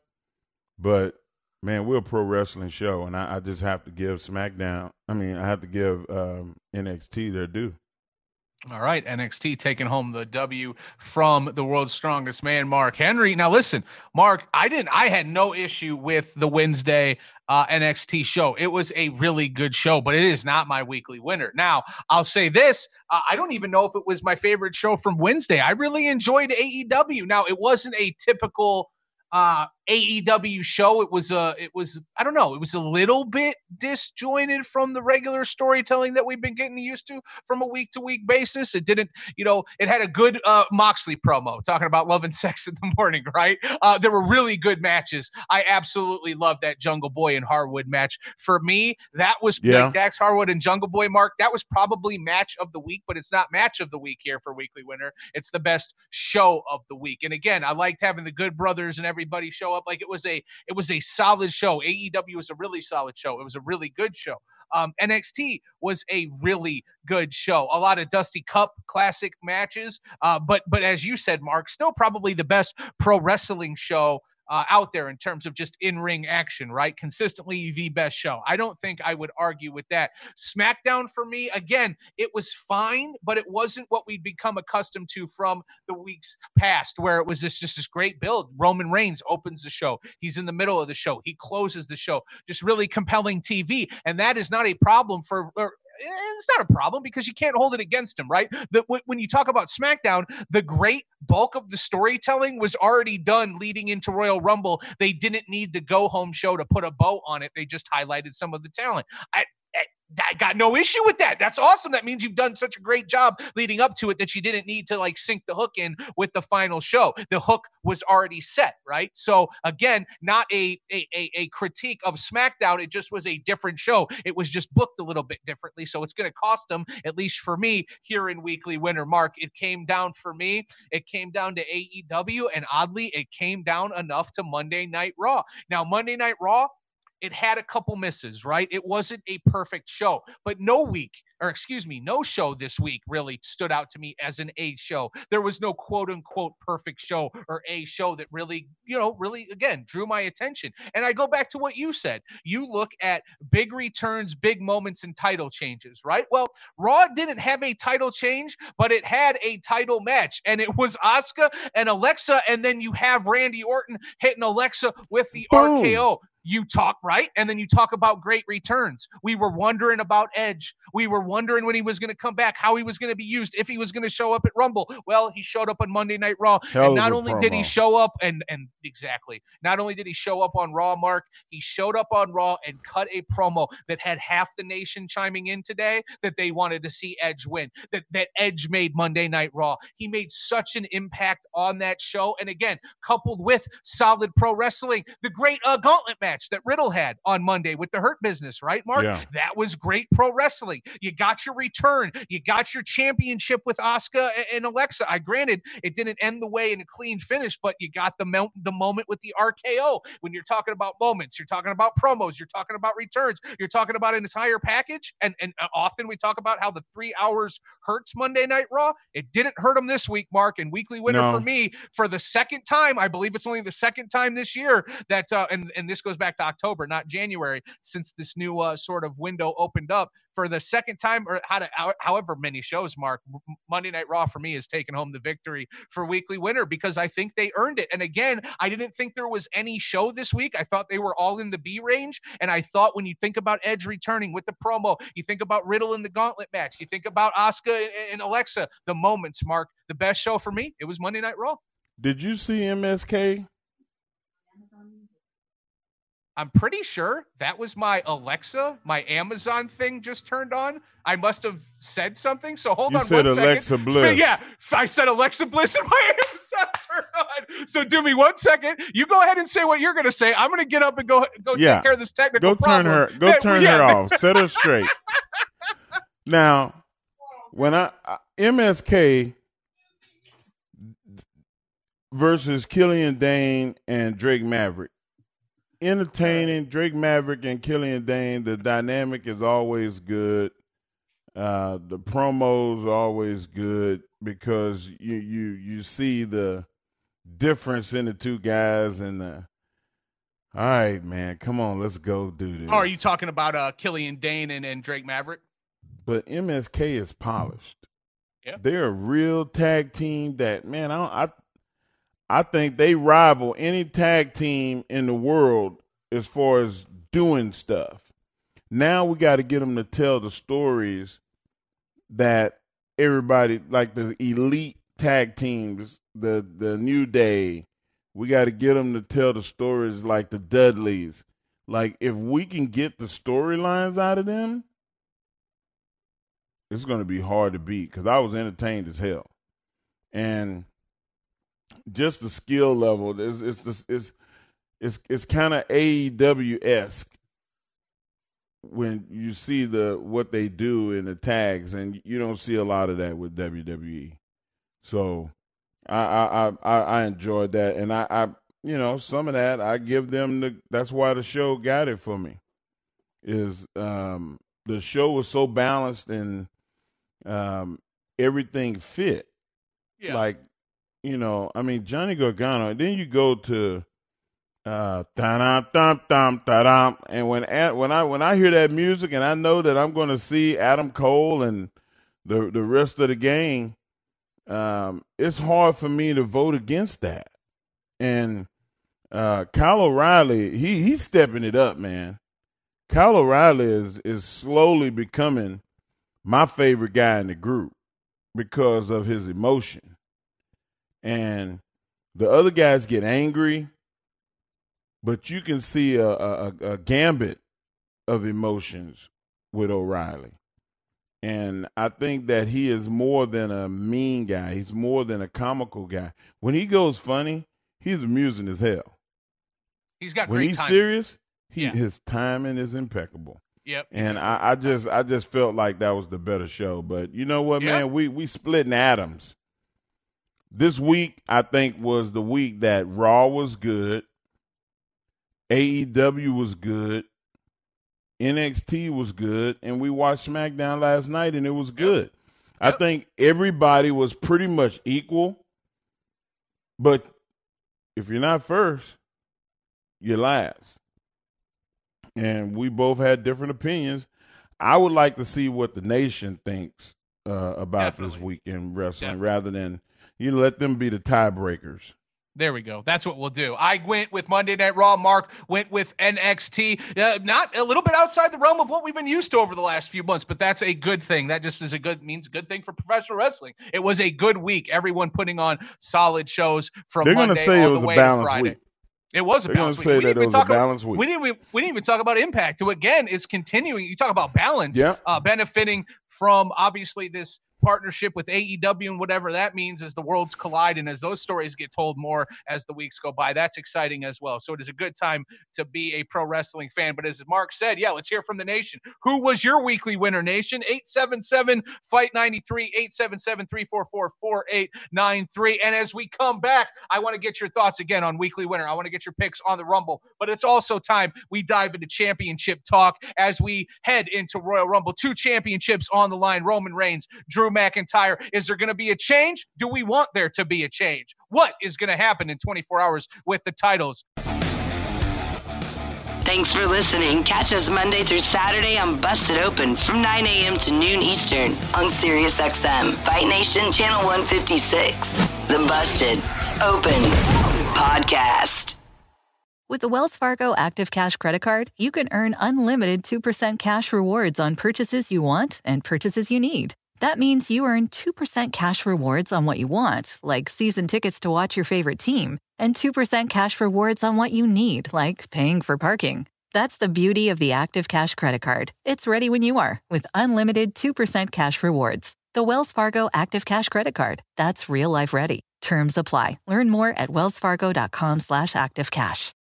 S4: but man, we're a pro wrestling show, and I, I just have to give SmackDown, I mean, I have to give um, N X T their due.
S3: All right, N X T taking home the W from the world's strongest man, Mark Henry. Now, listen, Mark, I didn't, I had no issue with the Wednesday uh, N X T show. It was a really good show, but it is not my weekly winner. Now, I'll say this: uh, I don't even know if it was my favorite show from Wednesday. I really enjoyed A E W. Now, it wasn't a typical uh A E W show. It was a it was I don't know, it was a little bit disjointed from the regular storytelling that we've been getting used to from a week to week basis. It didn't, you know, it had a good uh Moxley promo talking about love and sex in the morning, right? Uh there were really good matches. I absolutely loved that Jungle Boy and Harwood match. For me, that was
S4: yeah.
S3: like Dax Harwood and Jungle Boy, Mark. That was probably match of the week, but it's not match of the week here for Weekly Winner. It's the best show of the week. And again, I liked having the Good Brothers and everybody show up. Like it was a it was a solid show. A E W was a really solid show. It was a really good show. Um, N X T was a really good show. A lot of Dusty Cup classic matches. Uh, but but as you said, Mark, still probably the best pro wrestling show Uh, out there in terms of just in-ring action, right? Consistently the best show. I don't think I would argue with that. SmackDown for me, again, it was fine, but it wasn't what we'd become accustomed to from the weeks past, where it was just, just this great build. Roman Reigns opens the show. He's in the middle of the show. He closes the show. Just really compelling T V. And that is not a problem for... Or, it's not a problem because you can't hold it against him, right? The, when you talk about SmackDown, the great bulk of the storytelling was already done leading into Royal Rumble. They didn't need the go-home show to put a bow on it. They just highlighted some of the talent. I, I, I got no issue with that. That's awesome. That means you've done such a great job leading up to it that you didn't need to like sink the hook in with the final show. The hook was already set, right? So again, not a, a, a critique of SmackDown. It just was a different show. It was just booked a little bit differently. So it's going to cost them, at least for me here in Weekly Winner. Mark, it came down for me. It came down to A E W, and oddly, it came down enough to Monday Night Raw. Now, Monday Night Raw, it had a couple misses, right? It wasn't a perfect show, but no week, or excuse me, no show this week really stood out to me as an A show. There was no quote unquote perfect show or A show that really, you know, really, again, drew my attention. And I go back to what you said. You look at big returns, big moments, and title changes, right? Well, Raw didn't have a title change, but it had a title match, and it was Asuka and Alexa, and then you have Randy Orton hitting Alexa with the Boom. R K O. You talk, right? And then you talk about great returns. We were wondering about Edge. We were wondering when he was going to come back, how he was going to be used, if he was going to show up at Rumble. Well, he showed up on Monday Night Raw.
S4: Hell
S3: and not only
S4: promo.
S3: did he show up, and and exactly, not only did he show up on Raw, Mark, he showed up on Raw and cut a promo that had half the nation chiming in today that they wanted to see Edge win, that, that Edge made Monday Night Raw. He made such an impact on that show. And again, coupled with solid pro wrestling, the great uh, gauntlet match that Riddle had on Monday with the Hurt Business, right, Mark?
S4: Yeah.
S3: That was great pro wrestling. You got your return. You got your championship with Asuka and Alexa. I granted it didn't end the way in a clean finish, but you got the mo- the moment with the R K O. When you're talking about moments, you're talking about promos, you're talking about returns, you're talking about an entire package. And, and often we talk about how the three hours hurts Monday Night Raw. It didn't hurt them this week, Mark. And Weekly Winner
S4: No.
S3: for me, for the second time, I believe it's only the second time this year that, uh, and, and this goes back to October, not January, since this new uh, sort of window opened up. For the second time, or how to, however many shows, Mark, Monday Night Raw for me is taking home the victory for Weekly Winner because I think they earned it. And again, I didn't think there was any show this week. I thought they were all in the B range. And I thought when you think about Edge returning with the promo, you think about Riddle in the gauntlet match, you think about Asuka and Alexa, the moments, Mark, the best show for me, it was Monday Night Raw.
S4: Did you see M S K?
S3: I'm pretty sure that was my Alexa, my Amazon thing just turned on. I must have said something. So hold
S4: You
S3: on
S4: said
S3: one
S4: Alexa
S3: second.
S4: Bliss.
S3: Yeah, I said Alexa Bliss and my Amazon turned on. So do me one second. You go ahead and say what you're going to say. I'm going to get up and go go
S4: Yeah.
S3: take care of this technical
S4: Go
S3: problem.
S4: turn her. Go
S3: Yeah,
S4: turn
S3: yeah.
S4: her off. Set her straight. Now, when I M S K versus Killian Dane and Drake Maverick, entertaining. Drake Maverick and Killian Dane, the dynamic is always good. Uh, the promos are always good because you you you see the difference in the two guys and the. All right, man, come on, let's go do this.
S3: Oh, are you talking about uh, Killian Dane and, and Drake Maverick?
S4: But M S K is polished.
S3: Yeah.
S4: They're a real tag team that, man, I don't, I I think they rival any tag team in the world as far as doing stuff. Now we got to get them to tell the stories that everybody, like the elite tag teams, the the New Day, we got to get them to tell the stories like the Dudleys. Like, if we can get the storylines out of them, it's going to be hard to beat because I was entertained as hell. And just the skill level, it's it's it's it's, it's kind of A E W-esque when you see the what they do in the tags, and you don't see a lot of that with W W E. So I I I, I enjoyed that, and I, I you know some of that I give them the. That's why the show got it for me. Is um, the show was so balanced and um, everything fit.
S3: Yeah.
S4: Like, you know, I mean, Johnny Gargano, and then you go to uh da-dum, dum, dum, da-dum, and when when I when I hear that music and I know that I'm going to see Adam Cole and the the rest of the gang, um, it's hard for me to vote against that. And uh, Kyle O'Reilly, he he's stepping it up, man. Kyle O'Reilly is is slowly becoming my favorite guy in the group because of his emotion. And the other guys get angry, but you can see a, a, a gambit of emotions with O'Reilly. And I think that he is more than a mean guy. He's more than a comical guy. When he goes funny, he's amusing as hell.
S3: He's got
S4: when
S3: great
S4: he's
S3: timing.
S4: serious, he,
S3: Yeah.
S4: his timing is impeccable.
S3: Yep.
S4: And I, I just I just felt like that was the better show. But you know what,
S3: Yep.
S4: man? We we splitting atoms. This week, I think, was the week that Raw was good, A E W was good, N X T was good, and we watched SmackDown last night, and it was good. Yep. I
S3: Yep.
S4: think everybody was pretty much equal. But if you're not first, you're last. And we both had different opinions. I would like to see what the nation thinks uh, about
S3: Definitely.
S4: this week in wrestling
S3: Definitely.
S4: rather than you let them be the tiebreakers.
S3: There we go. That's what we'll do. I went with Monday Night Raw. Mark went with N X T. Uh, not a little bit outside the realm of what we've been used to over the last few months, but that's a good thing. That just is a good means a good thing for professional wrestling. It was a good week. Everyone putting on solid shows from
S4: They're
S3: Monday
S4: gonna say
S3: all
S4: it was
S3: the
S4: a
S3: way to
S4: balanced
S3: Friday.
S4: week.
S3: It was a
S4: They're
S3: balanced
S4: gonna
S3: week.
S4: say
S3: We
S4: that
S3: didn't
S4: it
S3: even
S4: was a
S3: talk about-
S4: balanced week.
S3: We didn't, even, we didn't even talk about Impact, who again is continuing. You talk about balance,
S4: Yeah.
S3: uh, benefiting from obviously this partnership with A E W and whatever that means as the worlds collide and as those stories get told more as the weeks go by. That's exciting as well. So it is a good time to be a pro wrestling fan. But as Mark said, yeah, let's hear from the nation. Who was your weekly winner, nation? eight seven seven, fight nine three, eight seven seven, three four four, four eight nine three. And as we come back, I want to get your thoughts again on weekly winner. I want to get your picks on the Rumble. But it's also time we dive into championship talk as we head into Royal Rumble. Two championships on the line. Roman Reigns, Drew McIntyre. Is there going to be a change? Do we want there to be a change? What is going to happen in twenty-four hours with the titles?
S2: Thanks for listening. Catch us Monday through Saturday on Busted Open from nine a.m. to noon Eastern on Sirius X M, Fight Nation Channel one fifty-six. The Busted Open Podcast.
S14: With the Wells Fargo Active Cash Credit Card, you can earn unlimited two percent cash rewards on purchases you want and purchases you need. That means you earn two percent cash rewards on what you want, like season tickets to watch your favorite team, and two percent cash rewards on what you need, like paying for parking. That's the beauty of the Active Cash Credit Card. It's ready when you are, with unlimited two percent cash rewards. The Wells Fargo Active Cash Credit Card. That's real life ready. Terms apply. Learn more at wellsfargo.com slash activecash.